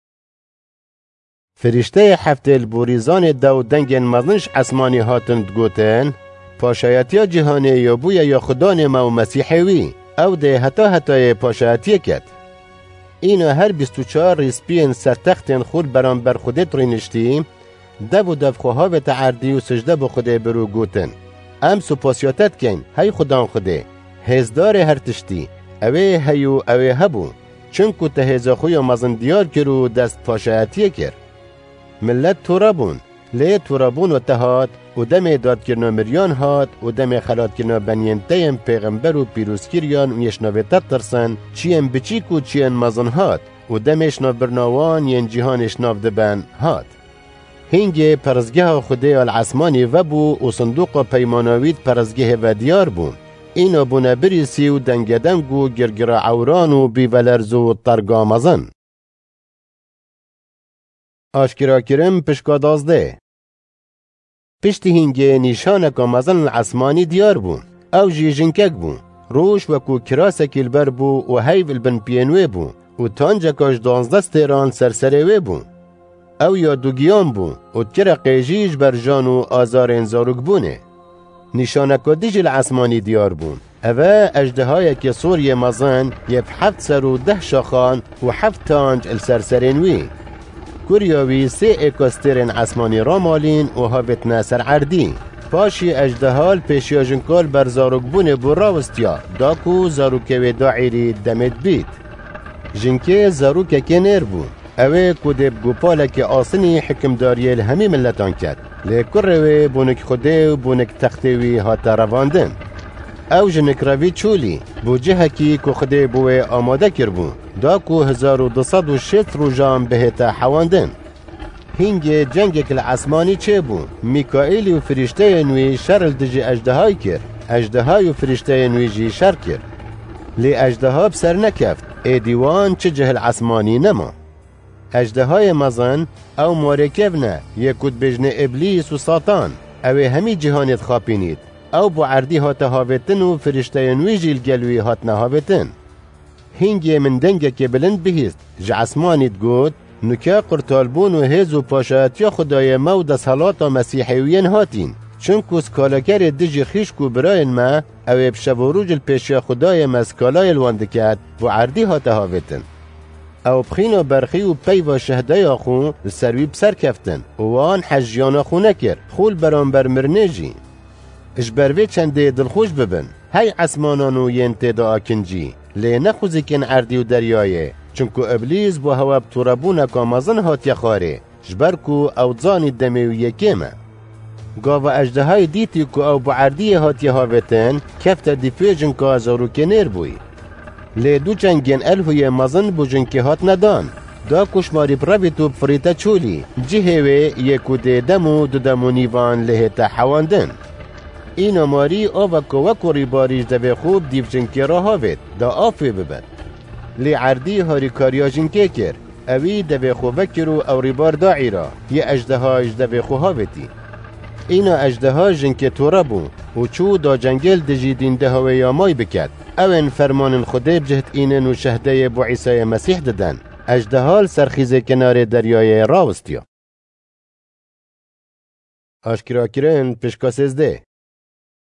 فرشته هفته البوریزان دو دنگن مزنش عثمانی هاتند گوتن پاشایتیا جهانی یا بویا یا خدان ما و مسیحوی او ده حتا حتای پاشایتی کد. اینا هر بیست و چهار ریسپین سرتختن خود بران بر خودت رینشتی دو و دفخوها و تعردی و سجده با خوده برو گوتن ام سپاسیاتت کن های خدان خوده هزدار هر تشتی اوه هیو اوه هبو چونکو تهزا خوی مزن دیار کرو دست پاشایتی کر. ملت تورابون لی تورابون و تهات و دم داد کرنا مریان هات و دم خلات کرنا بنینتیم پیغمبر و پیروزکریان و یشناویتت ترسن چیم بچیک و چین مزن هات و دمش ناو برناوان ین جیهانش ناو دبن هات. هنگی پرزگه خوده العثمانی و بو و صندوق پیماناوید پرزگه و دیار بون. اینا بونه بریسی و دنگدنگو گرگر عوران و بیولرزو و ترگا مزن. آشکرا کرم پشکا دازده. پشتی هنگی نیشانه که مزن العثمانی دیار بون. او جی جنکک بون. روش وکو کراسکی البر بو و هیو البن پینوی بون. و تانجکاش دانزده ستیران سرسروی بون. او یا دوگیان بون. و تکر قیجیج بر جان و آزار انزاروک بونه. نیشانه که دیج العثمانی دیار بون. اوه اجدهای که سوری مزن یف هفت سر و ده شاخان و هفت تانج السرسرینوی. کوریاوی سه اکاسترین عثمانی را مالین و هاوت نصر عردی. پاشی اجدهال پیشیا جنکال بر زاروک بونه بو راوستیا داکو زاروکوی داعیری دمت بید. جنکه زاروکه که نیر بون. اوه کدب گوپالک آسنی حکمداری همی ملتان کرد. لیکروی بونک خوده و بونک تختوی هاتا رواندن. او جنک روی چولی بو جهکی که خوده بوی آماده کر بون. داکو هزار و دوصد و شست رو جام بهتا حواندن. هنگی جنگک العثمانی چه بون؟ میکائیل و فرشته نوی شر الدجی اجدهای کر. اجدهای و فرشته نوی جی شر کر. لی اجدها بسر نکفت. ای دیوان چه جهل عثمانی نما. اجدهای مزن او مورکب نه یکود بجن ابلیس و ساتان او همی جهانیت خاپینید او بو عردی هات هاوتن و فرشته نوی جیل گلوی هات نهاوتن. هنگی من دنگه که بلند بهیست جعثمانیت گود نکه قرطالبون و هز و پاشایتیا خدای ما و دسالات مسیحیوین هاتین چونکو سکالکر دجی خیشکو براین ما او بشوروج الپیشیا خدای مسکالای الواندکت و عردی هات هاوتن. او بخین و برخی و پی و شهده آخو سروی بسر کفتن و آن حجیان آخو نکر خول بران بر مرنجی اجبروی چنده دلخوش ببن هی عثمانانو ین تیدا آکنجی لی نخوزی کن عردی و دریایه چونکو ابلیس با هوا بطوربون کامازن هات یخاره جبرکو او ځانی دمی و یکیمه گاو اجده های دیتی که او با عردی هات یهاوتن کفت دیفیجن که ازارو کنیر بوی لی دو چنگین الهوی مزن بوجن که هات ندان دا کشماری پروی تو فریتا چولی جهوی یکو ده دمو دو دمو نیوان لحیتا حواندن اینا ماری آوه که وکو ریباریش دوی خوب دیو جنکی را هاوید دا آفی ببد لی عردی هاری کاریا جنکی کر اوی دوی خو وکرو او ریبار داعی را یه اجده هایش دوی خو هاویدی اینا اجده ها جنکی تورا بون و چو دا جنگل دجیدین ده هاوی یامای بکد اوین فرمان خوده بجهت اینن و شهده بو عیسی مسیح ددن اجده هال سرخیز کنار دریای راوستیا آشکرا کرن پشکا سزده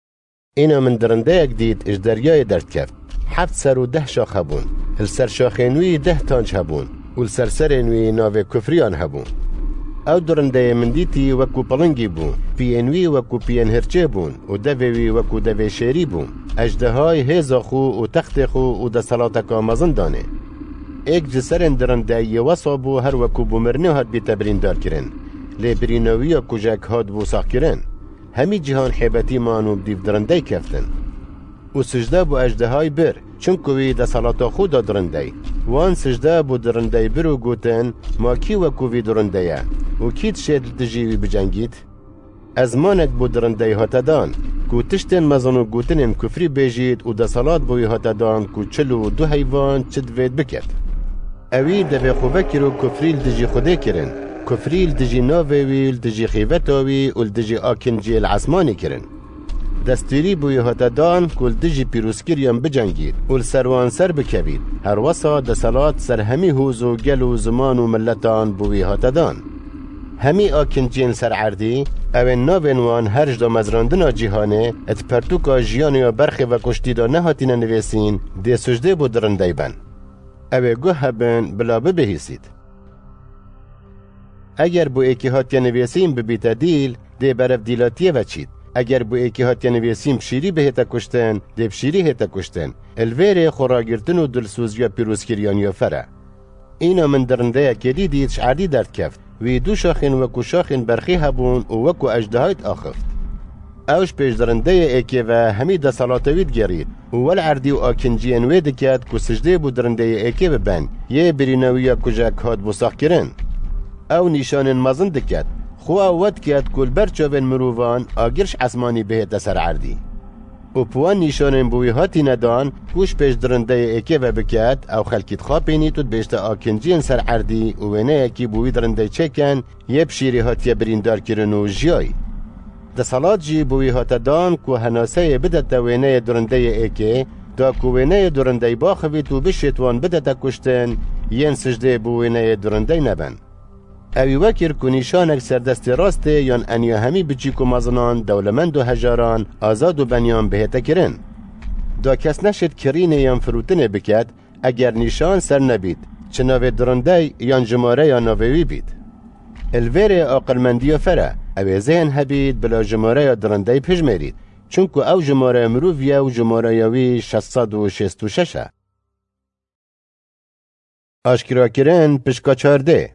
اینا من درنده یک دید اش دریای درد کفت. هفت سر و ده شاخ هبون. السر شاخینوی ده تانج هبون. و السر سرینوی ناو کفریان هبون. او درنده من دیتی وکو پلنگی بون. پینوی وکو پین هرچه بون. و دوی وکو دوی شیری بون. اجدهای هیزا خو و تخت خو و ده صلاتکا مزن دانه. ایک جسرن درنده یواسا بو هر وکو بومرنه هاد بی تبرین دار کرن. لی برینوی کجاک هاد بو ساخ کرن. همی جهان حیبتی مانو بدیف درنده کفتن. و سجده بو اجدهای بر. چونکوی ده صلاتا خو دا درنده. وان سجده بو درنده برو گوتن ما کی وکوی درنده و کیت شد دجیوی بجنگید؟ از مانک بو درنده هاتدان کو تشتن مزانو گوتنن کفری بیجید و ده صلات بوی هاتدان کو چلو دو حیوان چد وید بکت. اوی دوی خوبه کرو کفریل دجی خوده کرن. کفریل دجی ناویل دجی خیوتاوی و دجی آکنجی العصمانی کرن. دستوری بوی هاتدان کل دجی پیروسکریان بجنگید و سروان سر بکوید. هر وسا ده صلات سر همی هوز و گل و زمان و ملتان بوی هاتدان. همی آکنجین سر عردی اوین ناوینوان هرج دا مزراندنا جیهانه ات پرتوکا جیانی و برخی و کشتی دا نهاتین نویسین ده سجده بو درنده بن. اوه گوه هبن بلا ببهیسید. اگر بو ایکی هاتیا نویسین ببیت دیل ده برف دیلاتیه و چید. اگر بو ایکی هاتیا نویسین بشیری بهتا کشتن ده بشیری هتا کشتن. الویر خوراگرتن و دلسوزیا پیروسکریان یا فره. اینا من درنده که دیدید شعری درد کفت. وی دو شاخین وکو شاخین برخی هبون و وکو اجدهایت آخفت. اوش پیش درنده ایکی و همی ده صلاتوید گرید و ول عردی و آکنجین وید کد که سجده بو درنده ایکی ببن یه برینوی کجاک هاد بو ساخ کرن. او نیشان مزن دکد خواه ود کد کل برچاوین مرووان آگرش عصمانی بهت سر عردی. و پوان نیشان بوی هاتی ندان کوش پیش درنده ایکی و بکد او خلکیت خواه پینی تود بیشت آکنجین سر عردی و وینه یکی بوی درنده چکن یه بشیری هاتی بریندار کرن و جیای. ده صلات جی بوی هاتدان که هناسه بدت وینه درنده ایکی دا که وینه درنده باخوید و بشیتوان بدت کشتن ین سجده بو وینه درنده نبن. اوی وکر که نیشانک سردست راسته یان انیا همی بچیک و مزنان دولمند و هجاران آزاد و بنیان بهتا کرن. دا کس نشد کرینه یان فروتنه بکد اگر نیشان سر نبید چه ناوی درنده یان جماره یا ناویوی بید. الویر آقلمندی و فره اوی ذهن هبید بلا جماره یا درنده پیش میرید چونکو او جماره مروفیه و جماره یاوی شصد و شست و ششه. آشکرا کرن پشکا چارده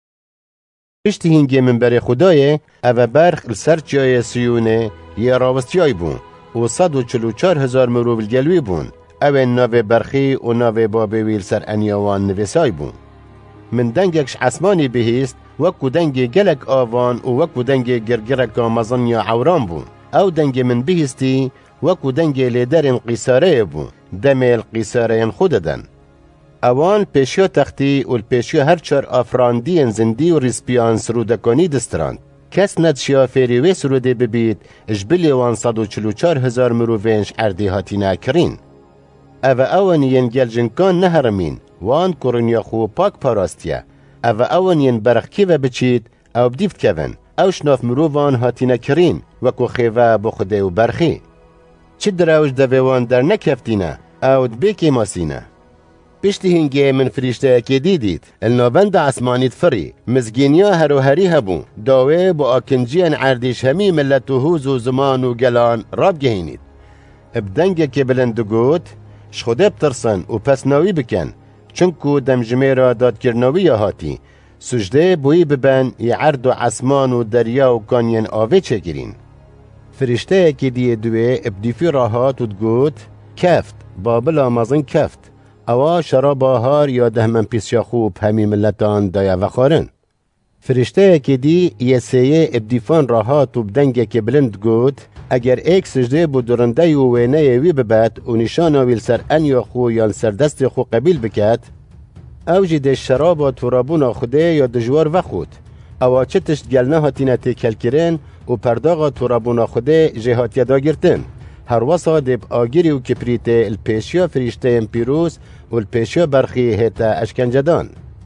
پشتی هنگی منبر خدای او برخ سر جای سیونه یه راوستیای بون و صد و چلو چار هزار مروف گلوی بون او ناو برخی و ناو بابویل سر انیاوان نویسای بون. من دنگکش عصمانی بهیست وکو دنگ گلک آوان و وکو دنگ گرگرک مزن یا عوران بون. او دنگ من بهیستی وکو دنگ لیدرین قیساره بون دمیل قیساره خود دن. اوان پیشیا تختی و پیشیا هر چار آفراندی زندی و ریسپیان سرودکانی دستراند. کس ندشیا فیریوی سروده ببید اجبلی وان صد و چلو چار هزار مروفینش اردی هاتی ناکرین. او اوان ین گل جنکان نهرمین وان کرونیا خو پاک پاراستیا. او اوان ین برخکی و بچید او بدیفت کون او شناف مروفان هاتی ناکرین وکو خیوه بخده و برخی. چه دراوش دویوان در نکفتینه او دبیکی ماسینه. پشتی هنگی من فریشته که دیدید النابند عصمانیت فری مزگینیا هر و هری هبون داوه با آکنجین عردیش همی ملت و حوز و زمان و گلان راب گهینید. ابدنگ که بلند گوت شخوده بترسن و پس ناوی بکن چونکو دمجمه را داد کرناوی هاتی سجده بوی ببن ی عرد و عصمان و دریا و کانین آوه چه گرین. فرشته که دیه دوه ابدیفی راحات و دگوت کفت بابل آمازن کفت اوا شراب آهار یا دهمن پیسیا خوب همی ملتان دایا وخارن. فرشته که دی یه سیه ابدیفان راحات و بدنگه که بلند گوت اگر ایک سجده بو درنده و وینه وی ببت و نشانا ویل سر انیا خو یا سر دست خو قبیل بکت او جده شراب و ترابون خوده یا دجوار وخود اوا چه تشت گلنه هاتینه تکل کرن و پرداغ ترابون خوده جهاتیه دا گرتن. هر وصا دب آگیری و کپریت الپیشیا فرشته پیروز و الپیشیا برخی هیتا اشکنجدان.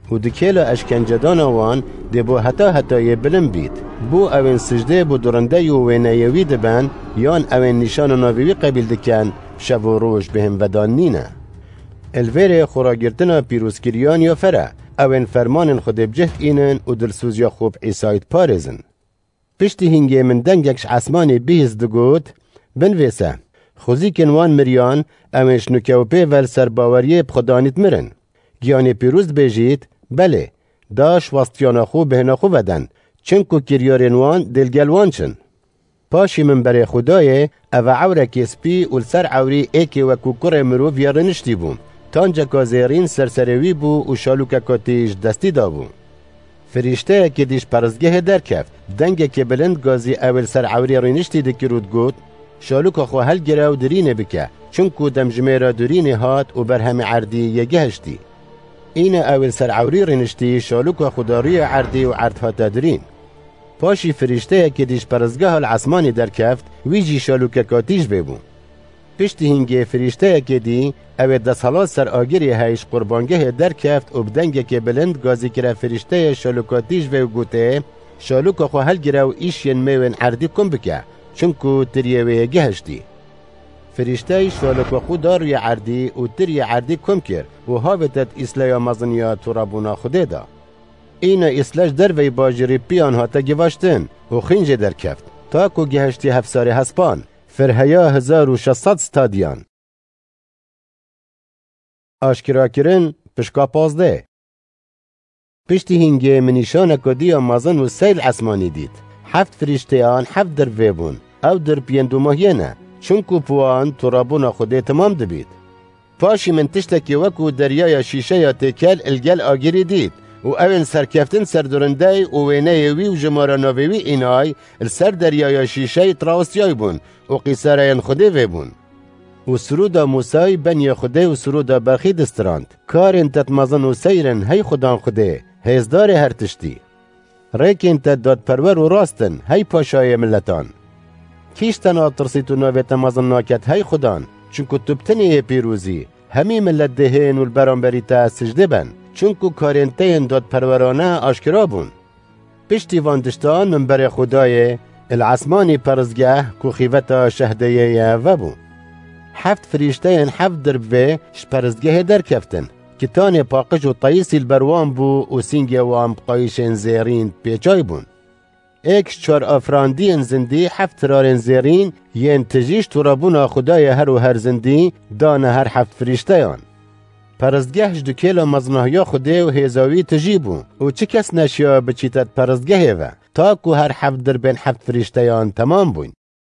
و دکیلا اشکنجدان وان دی بو حتا حتای بلن بید. بو اوین سجده بو درنده و وینایوی دبن یان اوین نشان ناویوی قبیل دکن شب و روش بهم ودان نینه. الویر خوراگرتنا پیروزگریان یا فره اوین فرمان خود بجهد اینن و دلسوزیا خوب عیسایت پارزن. پشتی هنگی من دنگکش عصمانی بیز دگود بنویسه. خوزی کنوان مریان اوینش نکوپه ول سرباوریه بخدانیت مرن. گیانی پیروز بجید بله داش وستیانا خو بهنا خو ودن چنکو کریارینوان دلگلوان چن. پاشی من برای خدای او عوره کسپی و سر عوری ایکی و کوکور مروف یا رنشتی بوم. تانجا کازیرین سرسروی بو و شالوکا کاتیش دستی دا بو. فرشته که دیش پرزگه در کفت دنگه که بلند گازی اول سر عوری رنشتی دکی رود گود شالوکا خو هل گره و درینه بکه چونکو دمجمه را درینه هات و برهم عردی یگه هشتی. این اول سر عوری رنشتی شالوکا خوداری عردی و عردها تدرین. پاشی فرشته که دیش پرزگاه العصمانی در کفت ویجی شالوکا کاتیش ببون. پشتی هنگی فرشته که دی او دست سر آگری هایش قربانگه در کفت و بدنگه که بلند گازی کرا فرشته شالوکاتیش و گوته شالوکا خو هل گره و ایشین میون عردی کن بکه چونکو تریه و گهشتی. فرشته شالوکا خو داروی عردی و تریه عردی کم کر و هاوتت اسلایا مزنیا ترابونا خوده دا. این اسلاش در وی باجری پیان ها تا گواشتن و خینج در کفت تا کو گهشتی هفسار هسپان فرهیا هزار و شصد ستادیان. آشکرا کرن پشکا پازده. پشتی هنگی منیشان کدی مازن و سیل عصمانی دید. هفت فرشتیان هفت در ویبون او در پیندو ماهینه چونکو پوان ترابونا خوده تمام دبید. پاشی من تشتکی وکو دریای شیشه یا تکل الگل آگیری دید و اول سرکفتن سردرنده و وینه وی و جمارا ناویوی اینای السر دریای شیشه تراوستیای بون و قیسارین خوده وی بون. و سرودا موسای بنی خوده و سرودا برخی دستراند. کارن تتمازن و سیرن هی خودان خوده هزدار هر تشتی. ریکن تت داد پرور و راستن هی پاشای ملتان. کیشتن آترسیتو ناوی تمازن ناکت هی خودان چونکو تبتنی پیروزی همی ملت دهین و البرانبری تا سجده بن چونکو کارنتین داد پرورانه آشکرا بون. پشتی واندشتان من بر خدای العصمانی پرزگه کو خیوتا شهده و بون. هفت فرشتین هفت دربه شپرزگه در کفتن که تان پاقش و طایسی البروان بو و سینگی وام قایشن زیرین پیچای بون. ایکش چار افراندین زندی هفت ترارن زیرین ین تجیش ترابون خدای هر و هر زندی دان هر هفت فرشتیان. پرزگهش دو کلا مزنهیا خوده و هیزاوی تجیبو و چه کس نشیا بچیتت پرزگهه و تا کو هر هفت در بین هفت فرشتیان تمام بون.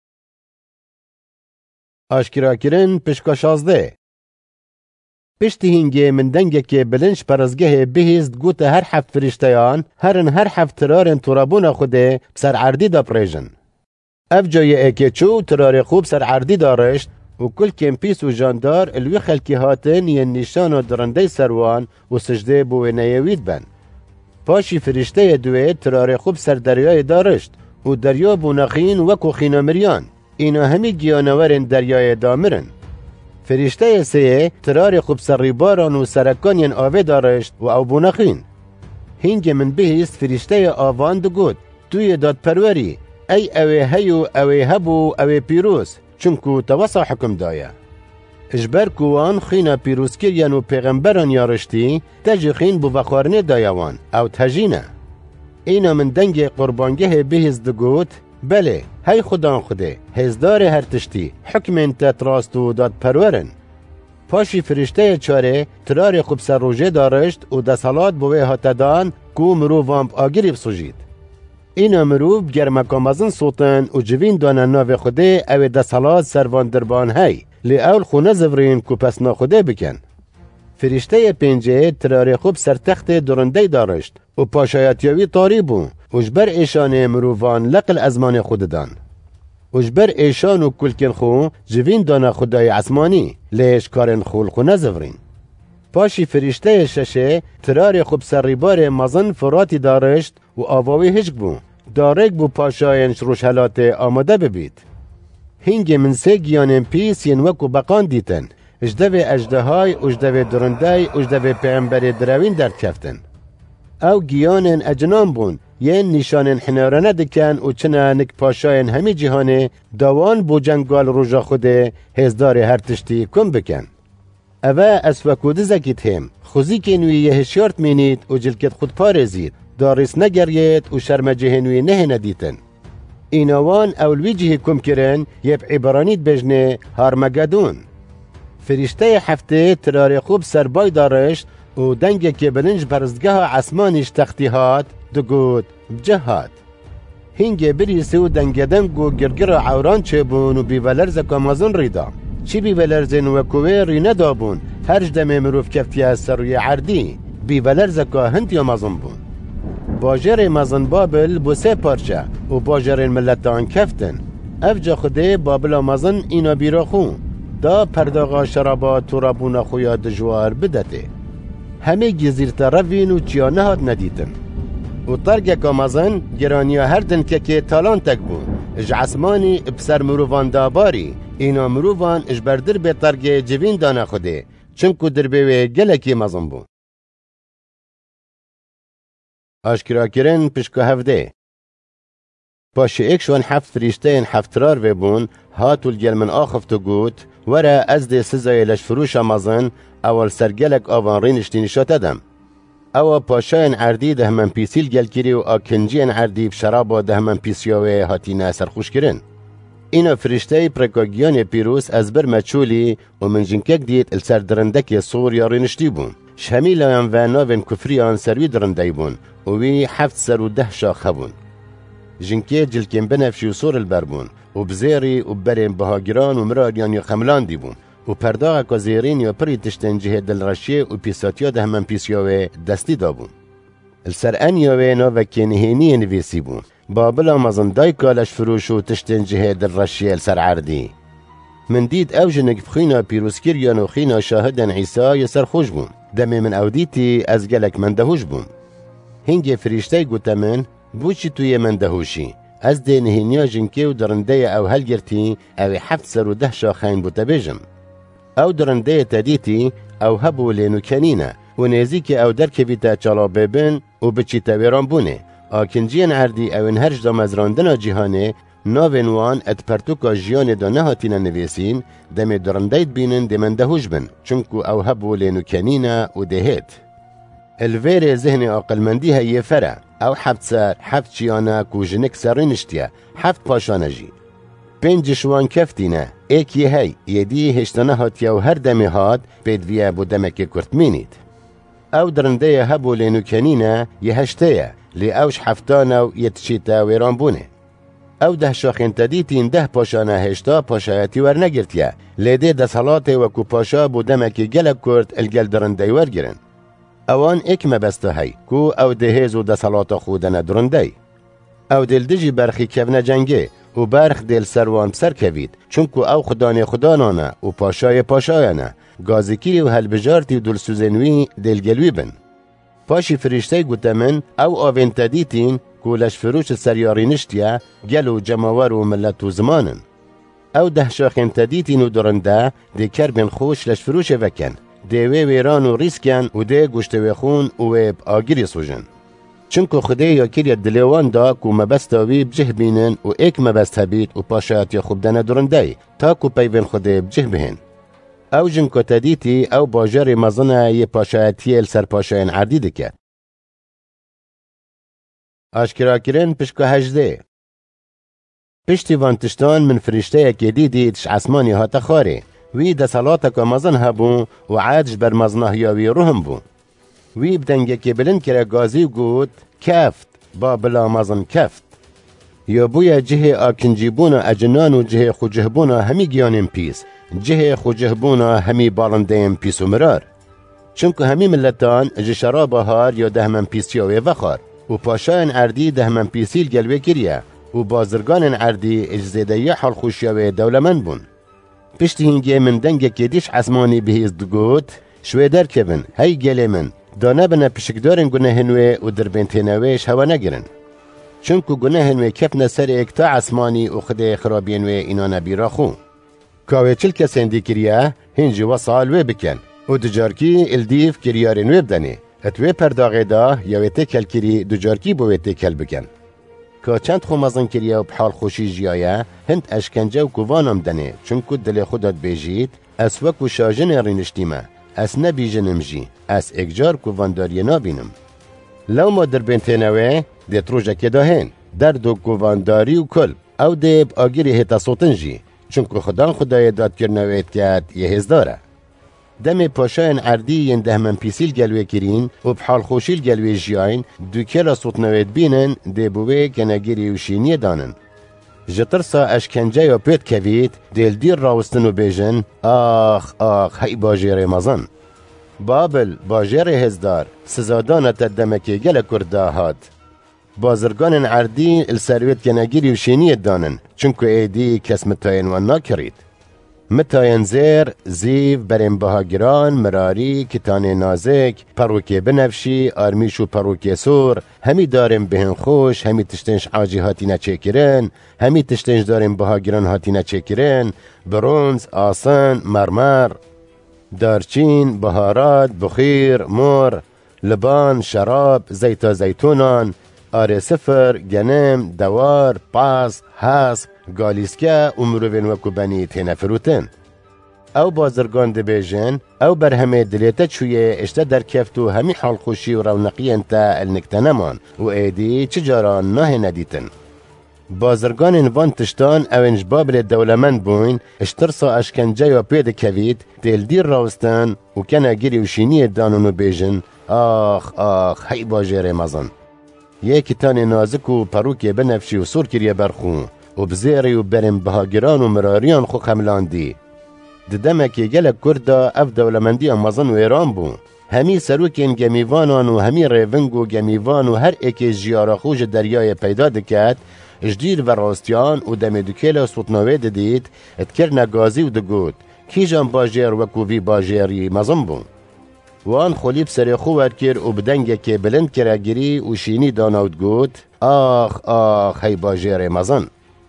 آشکرا کرن پشکا شازده. پشتی هنگی من دنگه که بلنش پرزگه بهیزد گوت هر هفت فرشتیان هرن هر هفت ترارن ترابون خوده بسر عردی دا پریجن. اف جای اکی چو ترار خوب سر عردی دارشت و کل کمپیس و جاندار الوی خلکی هاتن ین نشان و درنده سروان و سجده بو نیوید بن. پاشی فرشته دوی ترار خوب سر دریای دارشت و دریا بو نخین وکو خینامریان. اینا همی گیانورن دریای دامرن. فرشته سه ترار خوب سریباران و سرکانین آوه دارشت و او بونخین. هنگ من بهیست فرشته آوان دو گود توی داد پروری ای اوه هیو اوه هبو اوه پیروز چونکو توسا حکم دایا. اجبر کوان خینا پیروز کریان و پیغمبران یارشتی تجی خین بو وخارنه دایوان او تجینه. اینا من دنگ قربانگه بهیست دو گود بله هی خدان خوده هزدار هر تشتی حکم انتت راست و داد پرورن. پاشی فرشته چاره ترار خوب سر روژه دارشت و دسالات بوه هاتدان کو مرو وامپ آگری بسوجید. اینا مرو گرمکامازن سوتن و جوین دانن ناو خوده او دسالات سروان دربان هی لی اول خونه زورین کو پس ناخوده بکن. فرشته پنجه ترار خوب سر تخت درنده دارشت و پاشایتیاوی طاری بون اجبر ایشان مروفان لقل ازمان خود دان. اجبر ایشان و کلکن خو جوین دانا خدای عصمانی لیش کارن خول خو نزورین. پاشی فرشته ششه ترار خوب سریبار مزن فراتی دارشت و آواوی هجک بو. دارک بو پاشاینش روشهلات آماده ببید. هنگ من سه گیانن پیس ین وکو بقان دیتن. اجدوی اجدهای، اجدوی درنده، اجدوی پیغمبر دروین در کفتن. او گیان اجنان بون یه نشان حنارانه دکن و چنه نک پاشاین همی جهانه دوان بو جنگال روژا خوده هزدار هر تشتی کن بکن. اوه از وکوده زکیت هم خوزی که نوی یه هشیارت مینید و جلکت خود پارزید دارس نگرید و شرمجه هنوی نه ندیتن. اینوان اولوی جهی کم کرن یب عبرانیت بجنه هارمگدون. فرشته هفته تراری خوب سربای دارشت و دنگه که بلنج برزگاه عسمانیش تختیهات دگود بجهات. هنگه بریسه و دنگه دنگ و گرگر عوران چه بون و بیولرز کامازون ریدا. چی بیولرزن و کوه ری ندابون هرج دم مروف کفتی از سروی عردی بیولرز که هند یا مازن بون. باجر مازن بابل بو سه پارچه و باجر ملتان کفتن. افجا خوده بابل مازن اینا بیرا خون. دا پرداغا شرابا تورابونا خویا دجوار بدته. همه گزیرت روین و چیا نهاد ندیتن. و طرق کامازن گرانیا هر دن که که تالان تک بون. اج عسمانی بسر مروفان داباری. اینا مروفان اج بردر به طرق جوین دانا خوده. چنکو در به گلکی مازن بون. آشکرا کرن پشکو هفته. باشه اکشون هفت فرشتین هفترار و بون هاتو الگل من آخفتو گوت ورا از ده سزای لش فروش مازن اول سرگلک آوان رینشتی نشات ادم. او پاشاین عردی ده من پیسیل گل کری و آکنجین عردی بشرابا ده من پیسیاوه هاتی ناسر خوش کرن. اینا فرشته پرکاگیان پیروس از بر مچولی و من جنکک دید السر درندک صور یا رینشتی بون. شمیلان و ناوین کفریان سروی درندی بون و وی هفت سر و ده شاخه بون. جنکه جلکن بنفشی و صور البربون و بزیری و برین بهاگران و مراریان یا خملان دی بون و پرداغ که زیرین یا پری تشتنجه دل رشیه و پیساتیا ده من پیسیاوه دستی دابون. السر انیاوه ناوکی نهینی نویسی بون. بابلا مازن دایکالش فروش و تشتنجه دل رشیه السر عردی. من دید او جنگ بخینا پیروسکریان و خینا شاهدن عیسی یسر خوش بون. دمی من اودیتی از گلک من دهوش بون. هنگی فریشته گوتا من بوچی توی من دهوشی. از ده نهینیا جنکی و درنده او هل گرتی او هفت سر و ده شاخین بوتا بیجم. او درنده تدیتی او هبو لینو کنینه و نزیک او درک بیتا چالا ببن و بچی تاویران بونه. آکنجین عردی او انهرج دا مزراندنا جیهانه ناوین وان ات پرتوکا جیان دا نهاتینا نویسین دم درندهید بینن دمن دهوش بن چونکو او هبو لینو کنینه و دهید. الویر ذهن عقلمندی هیه فره او هفت سر هفت چیانه کو جنک سرینشتیه هفت پاشانه جی. پنج شوان کفتینه ایک یه هی یدی هشتانه هاتیه و هر دمی هات پیدویه بو دمک کرتمینید. او درنده هبو لینو کنینه یه هشتیه لی اوش هفتانه و یتشیتا ویران بونه. او ده شاخین تدیتین ده پاشانه هشتا پاشایتی ور نگرتیه لیده ده صلات و کو پاشا بو دمک گلک کرد الگل درنده ور گرن. اوان ایک مبسته هی کو او دهیز و ده صلات خودنه درنده. او دل دجی برخی کونه جنگه و برخ دل سروان بسر کوید چونکو او خدانه خدانانه و پاشای پاشایانه گازکی و هلبجارتی و دلسوزنوی دلگلوی بن. پاشی فرشته گوته من او آوین تدیتین کو لش فروش سریاری نشتیه گل و جماور و ملت و زمانن. او ده شاخین تدیتین و درنده ده کربین خوش لش فروش وکن ده وی ویران و ریسکن و ده گوشت خون و ویب آگیری سوژن. چونکو خدا یا کلیت دلیوان دا کو مبستاوی بجه بینن و ایک مبست هبید و پاشایت یا خوب دنه درنده تا کو پیوین خدا بجه بهن. او جنکو تدیتی او باجر مزنه یه پاشایتی السر پاشاین عردی دکت. آشکرا کرن پشکو هجده. پشتی وانتشتان من فرشته که دیدیدش عسمانی هاتا خاره وی ده صلاتا که مزن هبون و عادش بر مزنه یاوی روهم بون. وی بدنگه که بلند کرا گازی گود کفت با بلا مزن کفت. یا بویا جه آکنجیبونا اجنان و جه خوجهبونا همی گیانیم پیس جه خوجهبونا همی بالندیم پیس و مرار. چونکو همی ملتان جه شراب هار یا ده من پیسیاوی وخار و پاشاین عردی ده من پیسیل گلوه کریه و بازرگان عردی اجزیده یه حال خوشیاوی دولمن بون. پشتی هنگه من دنگه که دیش عزمانی بهیز دگوت شوی در کبن هی گلی من دانه بنا پشکدارن گناهنوی و در بینتینویش هوا نگرن. چونکو گناهنوی کپن سر اکتا عسمانی و خده خرابینوی اینا نبیرا خون. کاوی چل کسین دی کریه هنجی و سال وی بکن و دجارکی الدیف کریارنوی بدنه. اتوی پرداغه دا یا تکل کری دو جارکی بو تکل بکن. که چند خو مزن کریا و بحال خوشی جیایه هند اشکنجه و کووانم دنه چونکو دل خودت بیجید اس وکو شاجن رینشتیمه اس نبیجنم جی اس اگجار کووانداری نابینم. لو ما در بینتینوه دیت روژه که داهن درد و کووانداری و کل او دیب آگیری هیتا صوتن جی چونکو خدان خدای داد کرنوید کد یه هز داره. دم پاشاین عردی ین دهمن پیسیل گلوه کرین و بحال خوشیل گلوه جیاین دو کلا صوت نوید بینن دیبوه کنگیری و شینی دانن. جترسا اشکنجه یا پیت کوید دیل دیر راوستن و بیجن آخ آخ هی باجیر مزن. بابل باجیر هزدار سزادانت دمکی گل کرده هاد. بازرگان عردی السرویت کنگیری و شینی دانن چونکو ایدی کس متاین و ناکرید. متاین زیر، زیو، برین بهاگران، مراری، کتان نازک، پروکی بنفشی، آرمیش و پروکی سور، همی داریم بهن خوش، همی تشتنش عاجی هاتی نچکرن، همی تشتنش داریم بهاگران هاتی نچکرن، برونز، آسان، مرمر، دارچین، بهارات، بخیر، مور، لبان، شراب، زیتا زیتونان، آره سفر، گنم، دوار، پاس، حسب، گالیسکه و مروین وکو بنی تینه فروتن. او بازرگان ده بیجن او بر همه دلیتا چویه اشتا در کفتو همی حال خوشی و رونقی انتا النکتنمان و ایدی چجاران ناه ندیتن. بازرگان انوان تشتان او انجبابل دولمند بوین اشترسا اشکنجه و پید کوید تیل دیر راوستن و کنه گیری و شینی دانونو بیجن آخ آخ هی باجیر مزن. یکی تان نازک و پروکی بنفشی و سور کریه برخون و بزیری و برم بهاگران و مراریان خو خملاندی. ددمکی گلک کرده اف دولمندی مزن و ایران بون. همی سروکین گمیوانان و همی ریونگ و گمیوان و هر ایکی جیارا خوش دریای پیدا دکت اجدیر و راستیان و دمی دکیل سوتنوه دید اتکر نگازی و دگود کی جان باجیر وکووی باجیری مزن بون. وان خلیب سری خوور کر و بدنگه که بلند کرا گیری و شینی داناود گود آخ آخ هی باجیر مزن.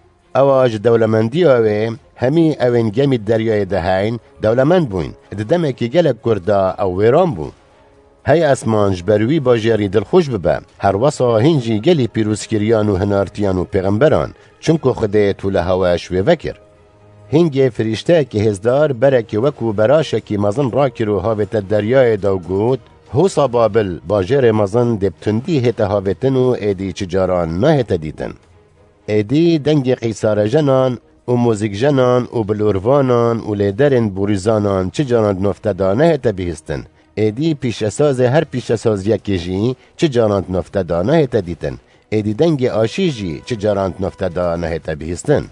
اواج دولمندی اوه همی اوین گمی دریای دهین دولمند بوین ددمکی گلک کرده او ویران بون. هی اسمانج بروی باجیری دلخوش ببه هر وصا هنجی گلی پیروسکریان و هنارتیان و پیغمبران چونکو خده طول هواش و وکر. هنگی فرشته که هزدار برکی وکو براشکی مزن راکر و هاویت دریای دو گود حوصا بابل باجیر مزن دبتندی هیت هاویتن و ایدی چجاران نه هیت دیتن. ایدی دنگ قیصار جنان و موزیک جنان و بلوروانان و لیدرین بوریزانان چجاران نفتدانه هیت بیستن. ایدی پیشساز هر پیشساز یکی جی چجاران نفتدانه هیت دیتن. ایدی دنگ آشی جی چجاران نفتدانه هیت بیستن.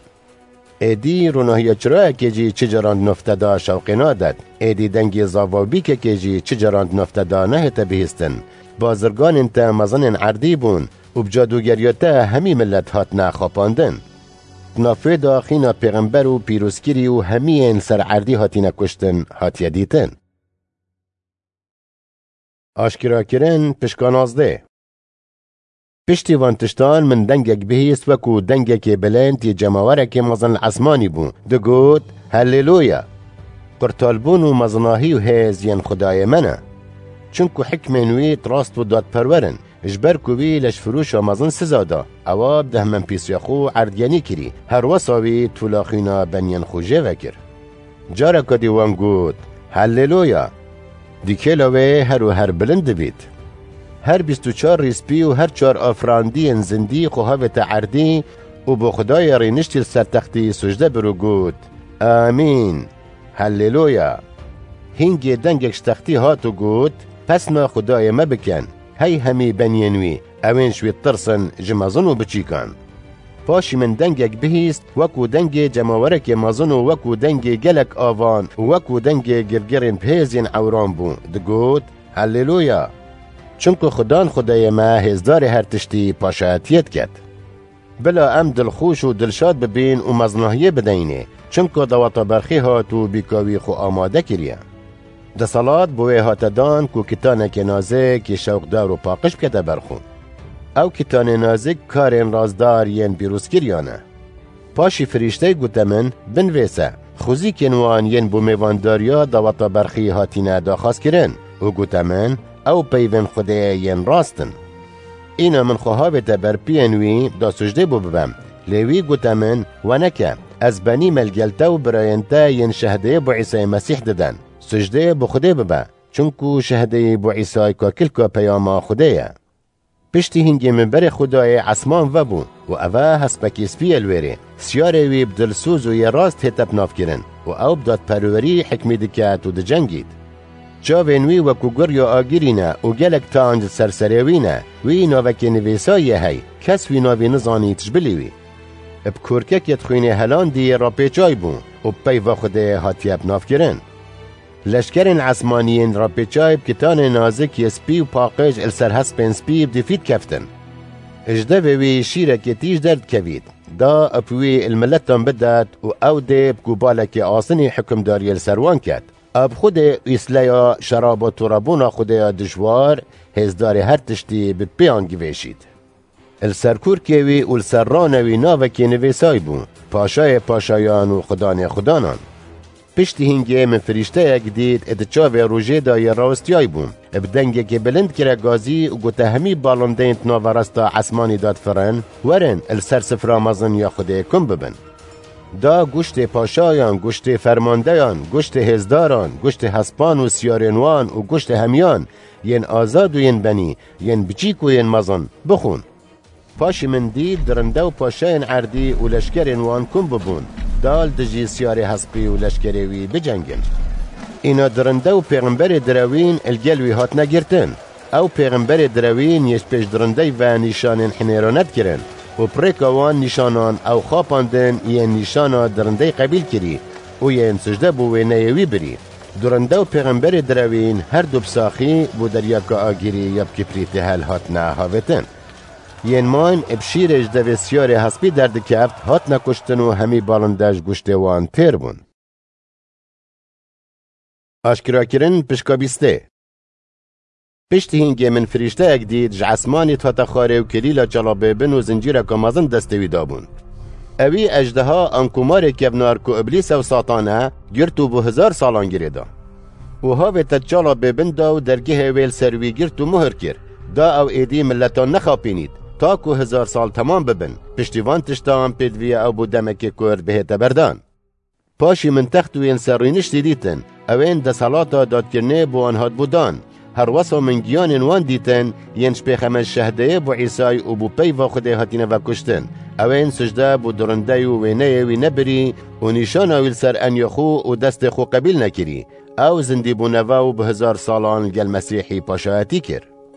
ایدی روناهی چرا که جی چجاران نفتدا شوقی نادد. ایدی دنگی زاوابی که جی چجاران نفتدا نهت بهستن. بازرگان انتا مزن عردی بون و بجادوگریاتا همی ملت هات نخاپاندن. نافه داخینا پیغمبر و پیروسکری و همی این سر عردی هاتی نکشتن هاتی دیتن. آشکرا کرن پشکانازده پشتی وانتشتان من دنگک بهیست وکو دنگک بلند تی جماورک مزن العثمانی بون دگود هلیلویا قرطالبون و مزناهی و هیز ین خدای منه چونکو حکمنوی تراست و داد پرورن اجبر کوی لشفروش و مزن سزادا اواب ده من پیسیاخو عردیانی کری هر وصاوی تولاخینا بنین خوجه وکر جارکا دیوان گود هلیلویا دیکلاوه هر و هر بلند بید هر بیست و چار ریسپی و هر چار آفراندی زندی خوهاوت عردی و با خدای رینشتی سرتختی سجده برو گود آمین هلیلویا هنگی دنگش تختی هاتو گود پس ما خدای ما بکن هی همی بنینوی اوین شوی ترسن جمازن و بچیکان پاشی من دنگک بهیست وکو دنگ جماورک مازن و وکو دنگ گلک آوان وکو دنگ گرگرین پیزین عوران بون دگود هلیلویا چونکو خدان خدای ما هزدار هر تشتی پاشایتیت کد بلا ام دلخوش و دلشاد ببین و مزناهیه بدینه چونکو دواتا برخی هات و بیکاوی خو آماده کریه ده صلات بوی هات دان کو کتانه که نازک که شوقدار و پاقش بکده برخون او کتان نازک کارین رازدار ین بیروز کریانه پاشی فریشته گوته من بنویسه خوزی کنوان ین بو میوانداریا دواتا برخی هاتینه داخواست کرن و گوته من او پیون خدایین راستن. اینا من خواهابت بر پینوی دا سجده بو ببم. لیوی گوتا من ونکه از بنی ملگلتا و براینتا ین شهده بو عیسی مسیح ددن. سجده بو خدا ببا چونکو شهده بو عیسی که کلکا پیاما خدایه. پشتی هنگی من بر خدای عصمان و بون و اوه هسپکی سپی الویره سیاره وی بدلسوز و یه راست هتب ناف کرن و او بداد پروری حکمی دکات و دجنگید. چاوین وی وکو گریا آگیرینه و گلک تانج سرسریوینه وی ناوکی نویسایی هی کس وی ناوی نزانی تجبلی وی. بکورکک یدخوینه هلان دی را پیچای بون و پیوا خدای هاتیب ناف کرن. لشکرین عثمانیین را پیچای بکتان نازک یسپی و پاقج السر هسپین سپی بدفید کفتن. اجده وی شیره که تیج درد کوید. دا اپوی الملتان بدد و او ده بکوبالک آسنی حکمداری السروان کد. اب خود ایسلیا شراب و ترابونا خودیا دجوار هزدار هر تشتی به پیان گویشید. السرکور کهوی و السرانوی ناوکی نویسای بون. پاشای پاشایان و خدان خدانان. پشتی هنگه من فرشته جدید اتچاوی روژه دای راستیای بون. بدنگه که بلند کرا گازی و گوته همی بالندین تناورستا عثمانی داد فرن ورن السر سفر آمازن یا خوده کن ببن. دا گوشت پاشایان، گوشت فرماندهان، گوشت هزداران، گوشت هسپان و سیارنوان و گوشت همیان ین آزاد و ین بنی ین بچیک و ین مزن بخون. پاش من دید درنده و پاشاین عردی و لشکرنوان کن ببون. دال دجی سیار هسپی و لشکروی بجنگن. اینا درنده و پیغمبر دروین الگلوی هات نگرتن. او پیغمبر دروین یش پیش درنده و نشان حنیرانت کرن. و پریکوان نشانان او خاپاندن یه نشانا درنده قبیل کری و یه سجده بو نیوی بری. درنده و پیغمبر دروین هر دو بساخی بو دریاکا آگیری یب کپریتی هل هات نهاوتن. ین مان ابشیر اجده و سیار حسبی درد کفت هات نکشتن و همی بالندش گشتوان تیر بون. آشکرا کرن پشکا بیسته. پشتی هنگه من فرشته اک دید جعسمانی تا خاره و کلیلا جلابه بن و زنجیر کامازن دستوی دابون. اوی اجده ها انکومار کبنار که ابلیس و ساتانه گرتو بو هزار سالان گریدا. و ها به تجلابه بن دا و درگه ویل سروی گرتو مهر کر. دا او ایدی ملتان نخواپینید. تا که هزار سال تمام ببن. پشتیوان تشتان پیدوی او بو دمک کرد بهت بردان. پاشی من تخت و این سرینشتی دیتن. اوین دسالاتا داد کرنه بو آنهاد بودان. هر وصا من گیان وان دیتن ینش پیخمش شهده بو عیسای و بو پیوا خوده هاتینه و کشتن. اوین سجده بو درنده و وینه وی نبری و نیشان اویل سر ان یخو و دست خو قبیل نکری. او زندی بو نواو به هزار سالان گل مسیحی پاشایتی کر.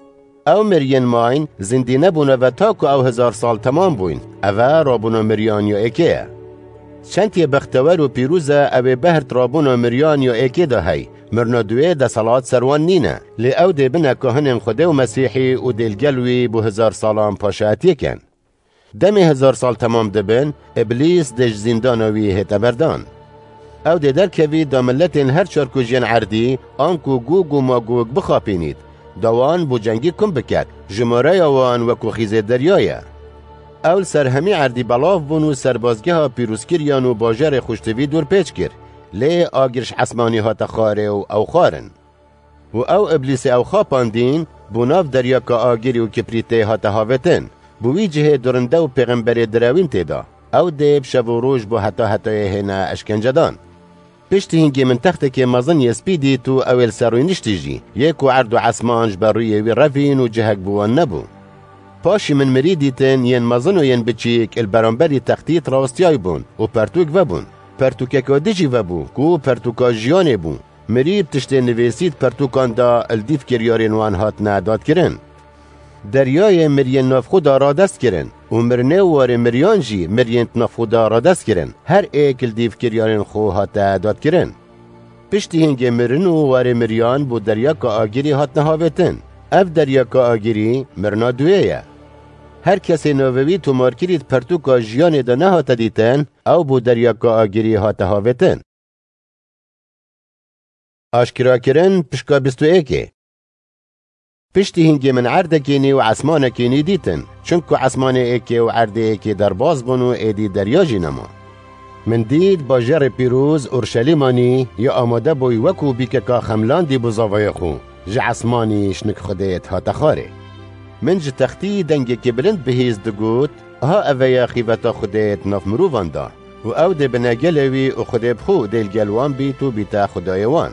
او مرین ماین زندی نبونه و تاکو او هزار سال تمام بوین. او رابونو مریان یا اکیه. چندی بختور و پیروزه او بهرت رابونو مریان یا اکی ده هی. مرنا دوی ده صلات سروان نینه. لی او ده بنا کهنن خوده و مسیحی و دلگلوی بو هزار سالان پاشایتی کن. دمی هزار سال تمام ده بین، ابلیس دش زندانوی هتا بردان. او ده در کوی دا ملتین هر چارکو جن عردی آنکو گوگ و ماگوگ بخاپینید. دوان بو جنگی کم بکد جماره وان وکو خیزه دریایه. اول سر همی عردی بلاف بونو سربازگه ها پیروز کریان و باجر خوشتوی دور پیچ کر لی آگرش عثمانی ها تخاره و او خارن و او ابلیس او خاپاندین بو ناف دریاکا آگری و کپریته ها تهاوتن بوی جه درنده و پیغمبر دراوین تیدا او دیب شب و روش بو حتا حتا هنا اشکنجدان. پشتی هنگی من تخت که مزن یسپیدی تو اول سروی نشتیجی یکو عرد و عصمانج بروی وی روین و جهک بوان نبو. پاشی من مریدیتن ین مزن و ین بچیک البرانبری تختیت راستیای بون و پرتوک و بون. پرتوکه کادیجی و بون کو پرتوکا جیانه بون. مرید تشتی نویسید پرتوکان دا الدیف کریارین وان هات ناداد کرن. دریای مرین ناف خدا را دست کرن و مرنه وار مریان جی مرین ناف خدا را دست کرن هر ایکل دیف کریارین خو هات داد کرن. پشتی هنگه مرن و وار مریان بو دریاکا آگیری هات نهاوتن. اف دریاکا آگیری مرنا دویه. هر کسی نووی تو مارکرید پرتوکا جیان دا نه هات دیتن او بو دریاکا آگیری هات هاوتن. آشکرا کرن پشکا بستو ایکه. پشتی هنگی من عرده کینی و عصمانه کینی دیتن چونکو عصمانه ایکی و عرده ایکی در باز بونو ایدی دریاجی نما. من دید با جر پیروز اورشلیمانی یا آماده بوی وکو بیککا خملان دی بزاوای خو جعسمانی شنک خودت ها تخاره من ج تختی دنگی که بلند بهیز دگوت ها اویا خیوتا خودت ناف مروفان دا و او ده بنگلوی و خود بخو دیل گلوان بیت و بیتا خدایوان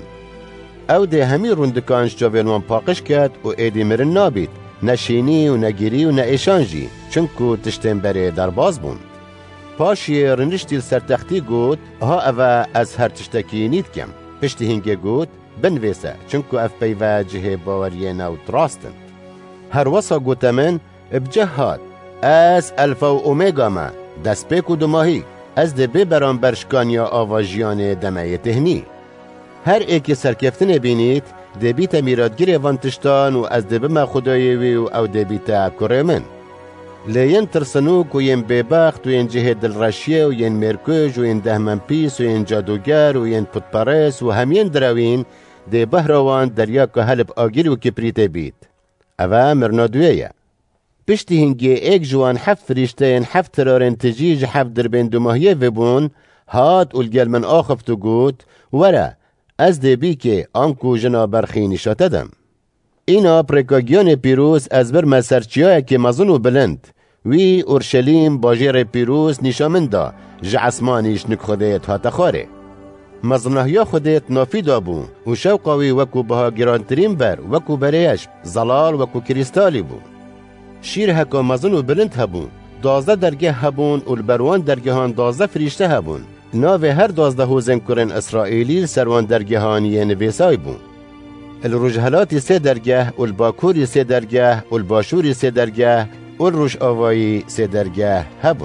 او ده همی روندکانش جاوینوان پاقش کرد و ایدی مرن نابید نشینی و نگیری و نایشانجی چونکو تشتین بره در باز بون پاشی رنشتی سرتختی گوت ها اوه از هر تشتکی نید کم پشتی هنگی گوت بنویسه چونکو اف پیوه جه باوریه نو تراستن هر وصا گوت من بجهاد از الفا و اومیگا ما دست پیکو دو ماهی از ده ببران برشکانیا آواجیان دمه تهنی هر ایکی سرکفتن بینید ده بیتا میرادگیر وانتشتان و از ده بما خدایوی و او ده بیتا کره من لین ترسنوک و ین ببخت و ین جه دلرشیه و ین مرکوش و ین دهمن پیس و ین جادوگر و ین پتپرس و همین دروین ده بهروان دریا که حلب آگیر و کپریت بید اوه مرنادویه پشتی هنگی ایک جوان حف فریشتین حف ترارن تجیج حف دربین دو ماهیه وبون هات اولگل من آخفت و گوت وره از ده بی که آنکو جنا برخی نشاتدم اینا پرکاگیان پیروز از بر مسرچیای که مزون و بلند وی اورشلیم باجیر پیروز نشامن دا جعسمانیش نک خودت ها تخاره مزنهیا خودت نافی دابو و شوقاوی وکو بها گرانترین بر وکو بریش زلال وکو کریستالی بو شیر هکا مزن و بلند هبون دازده درگه هبون و البروان درگهان دازده فریشته هبون ناوه هر دازده هوزن کرن اسرائیلی سروان درگهانی نویسای بون الرجهلاتی سه درگه الباکوری سه درگه الباشوری سه درگه الرش آوایی سه درگه هبون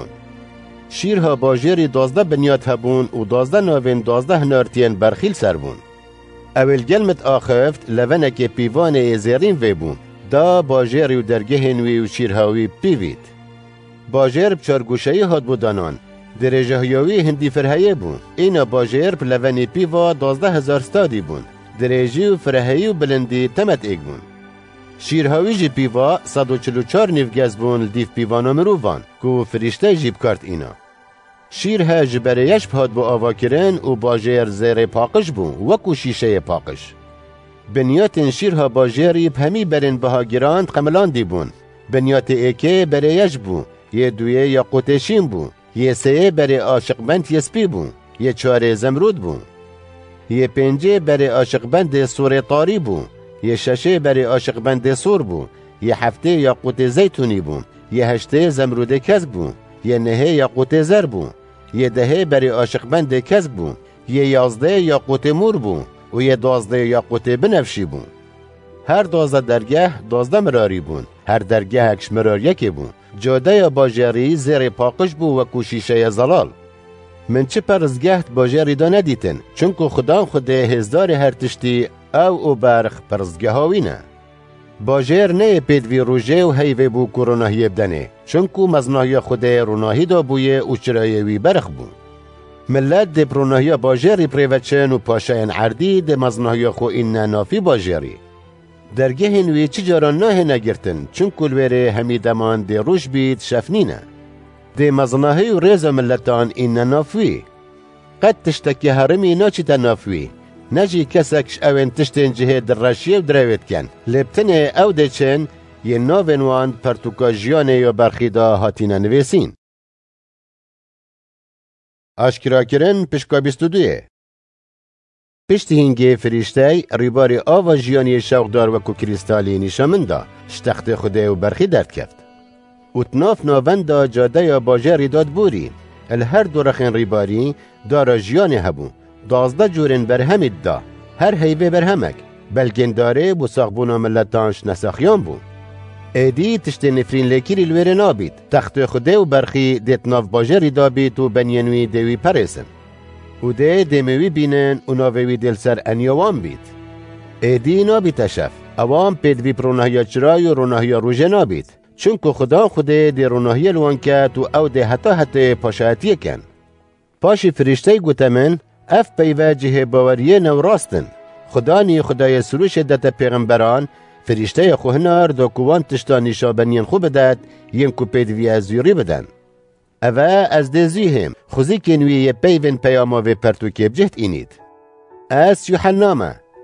شیرها باجری دازده بنیات هبون و دازده ناوین دازده نارتین برخیل سر بون اول گلمت آخفت لونک پیوان زیرین وی بون دا باجر و درگه هنوی و شیرهاوی پیوید باجر بچارگوشهی هاد بودانان درجه هیاوی هندی فرهیه بون اینا باجر پلونی پیوا دازده هزار ستادی بون درجه و فرهیی و بلندی تمت ایگ بون شیرهاوی جی پیوا صد و چل و چار نیفگز بون دیف پیوانا مروفان که فرشته جیب کرد اینا شیرها جبریش بهاد بو آوا کرن و باجر زیر پاقش بون وکو شیشه پاقش بنیات شیرها باجری همی برن بها گراند قملان دی بون بنیات ایکه بریش بون یه دویه یا قوتشین بون یه سه بری عاشق بند یسپی بون یه چاره زمرود بون یه پنجه بری عاشق بند سور طاری بون یه ششه بری عاشق بند سور بون یه هفته یا قوت زیتونی بون یه هشته زمرود کذب بون یه نهه یا قوت زر بون یه دهه بری عاشق بند کذب بون یه یازده یا قوت مور بون و یه دوازده یاقوت بنفشی بون هر دوازده درگه دوازده مراری بون هر درگه اکش مرار یکی بون جاده یا باجری زیر پاقش بو و کوشیشه زلال من چه پرزگهت باجری دا ندیتن چونکو خدا خود هزدار هر تشتی او او برخ پرزگه هاوینه باجر نه پیدوی روژه و هیوه بو کروناهی بدنه چونکو مزناهی خود روناهی دا بویه و چرایوی برخ بون ملت ده پروناهی باجری پریوچن و پاشاین عردی ده مزناهی خو این نافی باجری درگه هنوی چی جاران ناه نگرتن چون کلوره همی دمان ده روش بید شفنینه ده مزناهی و ریز ملتان این نافی قد تشتکی هرمی ناچی تنافی نجی کسکش اوین تشتین جهه در رشیه و دروید کن لبتنه او ده چن یه ناوینوان پرتوکاجیانه یا برخیدا هاتینه نویسین آشکرا کرن پشکا بیست و دویه پشتی هنگی فریشته ریباری آوا جیانی شوقدار وکو کریستالی نشامنده شتخت خوده و برخی درد کفت و تناف ناونده جاده یا باجری داد بوری الهر دو رخین ریباری دارا جیانی هبو دازده جورن برهمید دا هر هیوه برهمک بلکن داره بو ساقبونا ملتانش نساخیان بو ایدی تشتی نفرین لیکیری لویر نابید تخت خوده و برخی دیت ناف باجری دابید و بنینوی دیوی پریسن و ده دیموی بینن و ناوی دل سر انیوان بید ایدی نابید تشف اوام پیدوی پروناهی چرای و روناهی روژه نابید چونکو خدا خوده دی روناهی لوان کت و او ده حتا حتی پاشایتی کن پاشی فرشته گوتمن اف پیوه جه باوریه نو راستن خدا نی خدای سروش دت پیغمبران فرشته خوهنار دو کوان تشتا نیشابنین خوب داد ین کو پیدوی از یوری بدن اوه از دزیهم خوزی کنوی یه پیون پیاما و پرتوکی بجهت اینید اس یوحنامه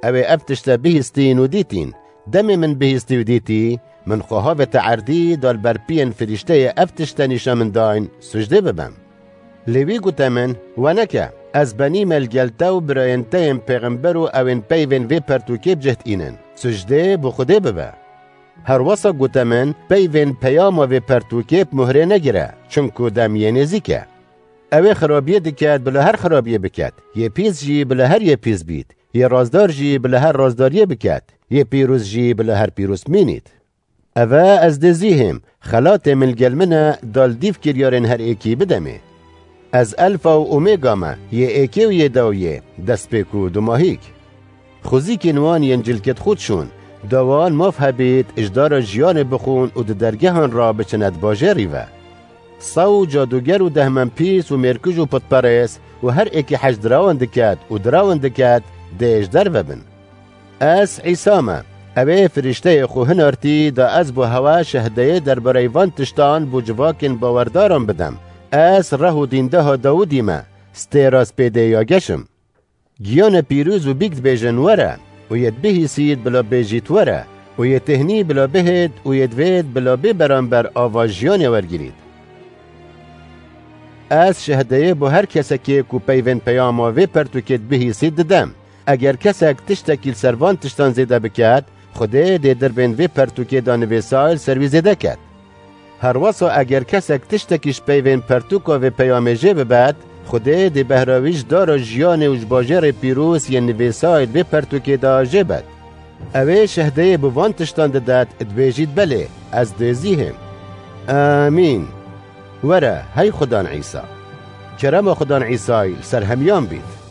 او افتشتا بهستین و دیتین دم من بهستی و دیتی من خواهاوه تعردی دال برپین فرشته افتشتا نشا من داین سجده ببم. لیوی گوتا من ونکه از بنی ملگلتا و براینتایم پیغمبرو اوین پیوین وی پرتوکیب جهت اینن سجده بو خوده ببه. هر واسا گوتا من پیوین پیام و پرتوکیب مهره نگیره چونکو دمیه نزیکه. اوه خرابیه دکد بلا هر خرابیه بکد. یه پیز جی بلا هر یه پیز بید. یه رازدار جی بلا هر رازداریه بکد. یه پیروز جی بلا هر پیروز مینید. اوه از دزیهم خلات ملگل منه دال دیف کریارن هر ایکی بدمه. از الفا و اومیگا ما یه ایکی و یه داویه دست پیکو دو ماهیک. خوزی کنوان ینجلکت خودشون دوان مفه بید اجدار جیان بخون و درگهان را بچند باجه ریوه. صاو جادوگر و دهمن پیس و مرکج و پتپرس و هر ایکی حج دراون دکد و دراون دکد ده اجدر وبن. از عیسامه اوه فرشته خوهن ارتی دا از بو هوا شهده در برایوان تشتان بو جواکن باوردارم بدم. از رهو دینده ها داودی ما ستیراس پیده یا گشم. گیان پیروز و بیگد بیجن وره و ید بهی سید بلا بیجیت وره و ید تهنی بلا بهد و ید وید بلا ببران بر آواجیان ورگیرید. از شهده بو هر کسکی کو پیوین پیاما وی پرتوکت بهی سید ددم. اگر کسک تشتکیل سروان تشتان زیده بکد خوده ده در بین وی پرتوکت دانوی سایل سروی زیده کد. هر واسا اگر کسک تشتکیش پیوین پرتوکا و پیام جه ببد خوده ده بهراویش دارا جیان و جباجر پیروس ین نویساید و پرتوکی دا جه بد. اوه شهده بوان تشتان دادت ادویجید بله از دزیهم. آمین. وره های خدان عیسی. کرم خدان عیسی سر همیان بید.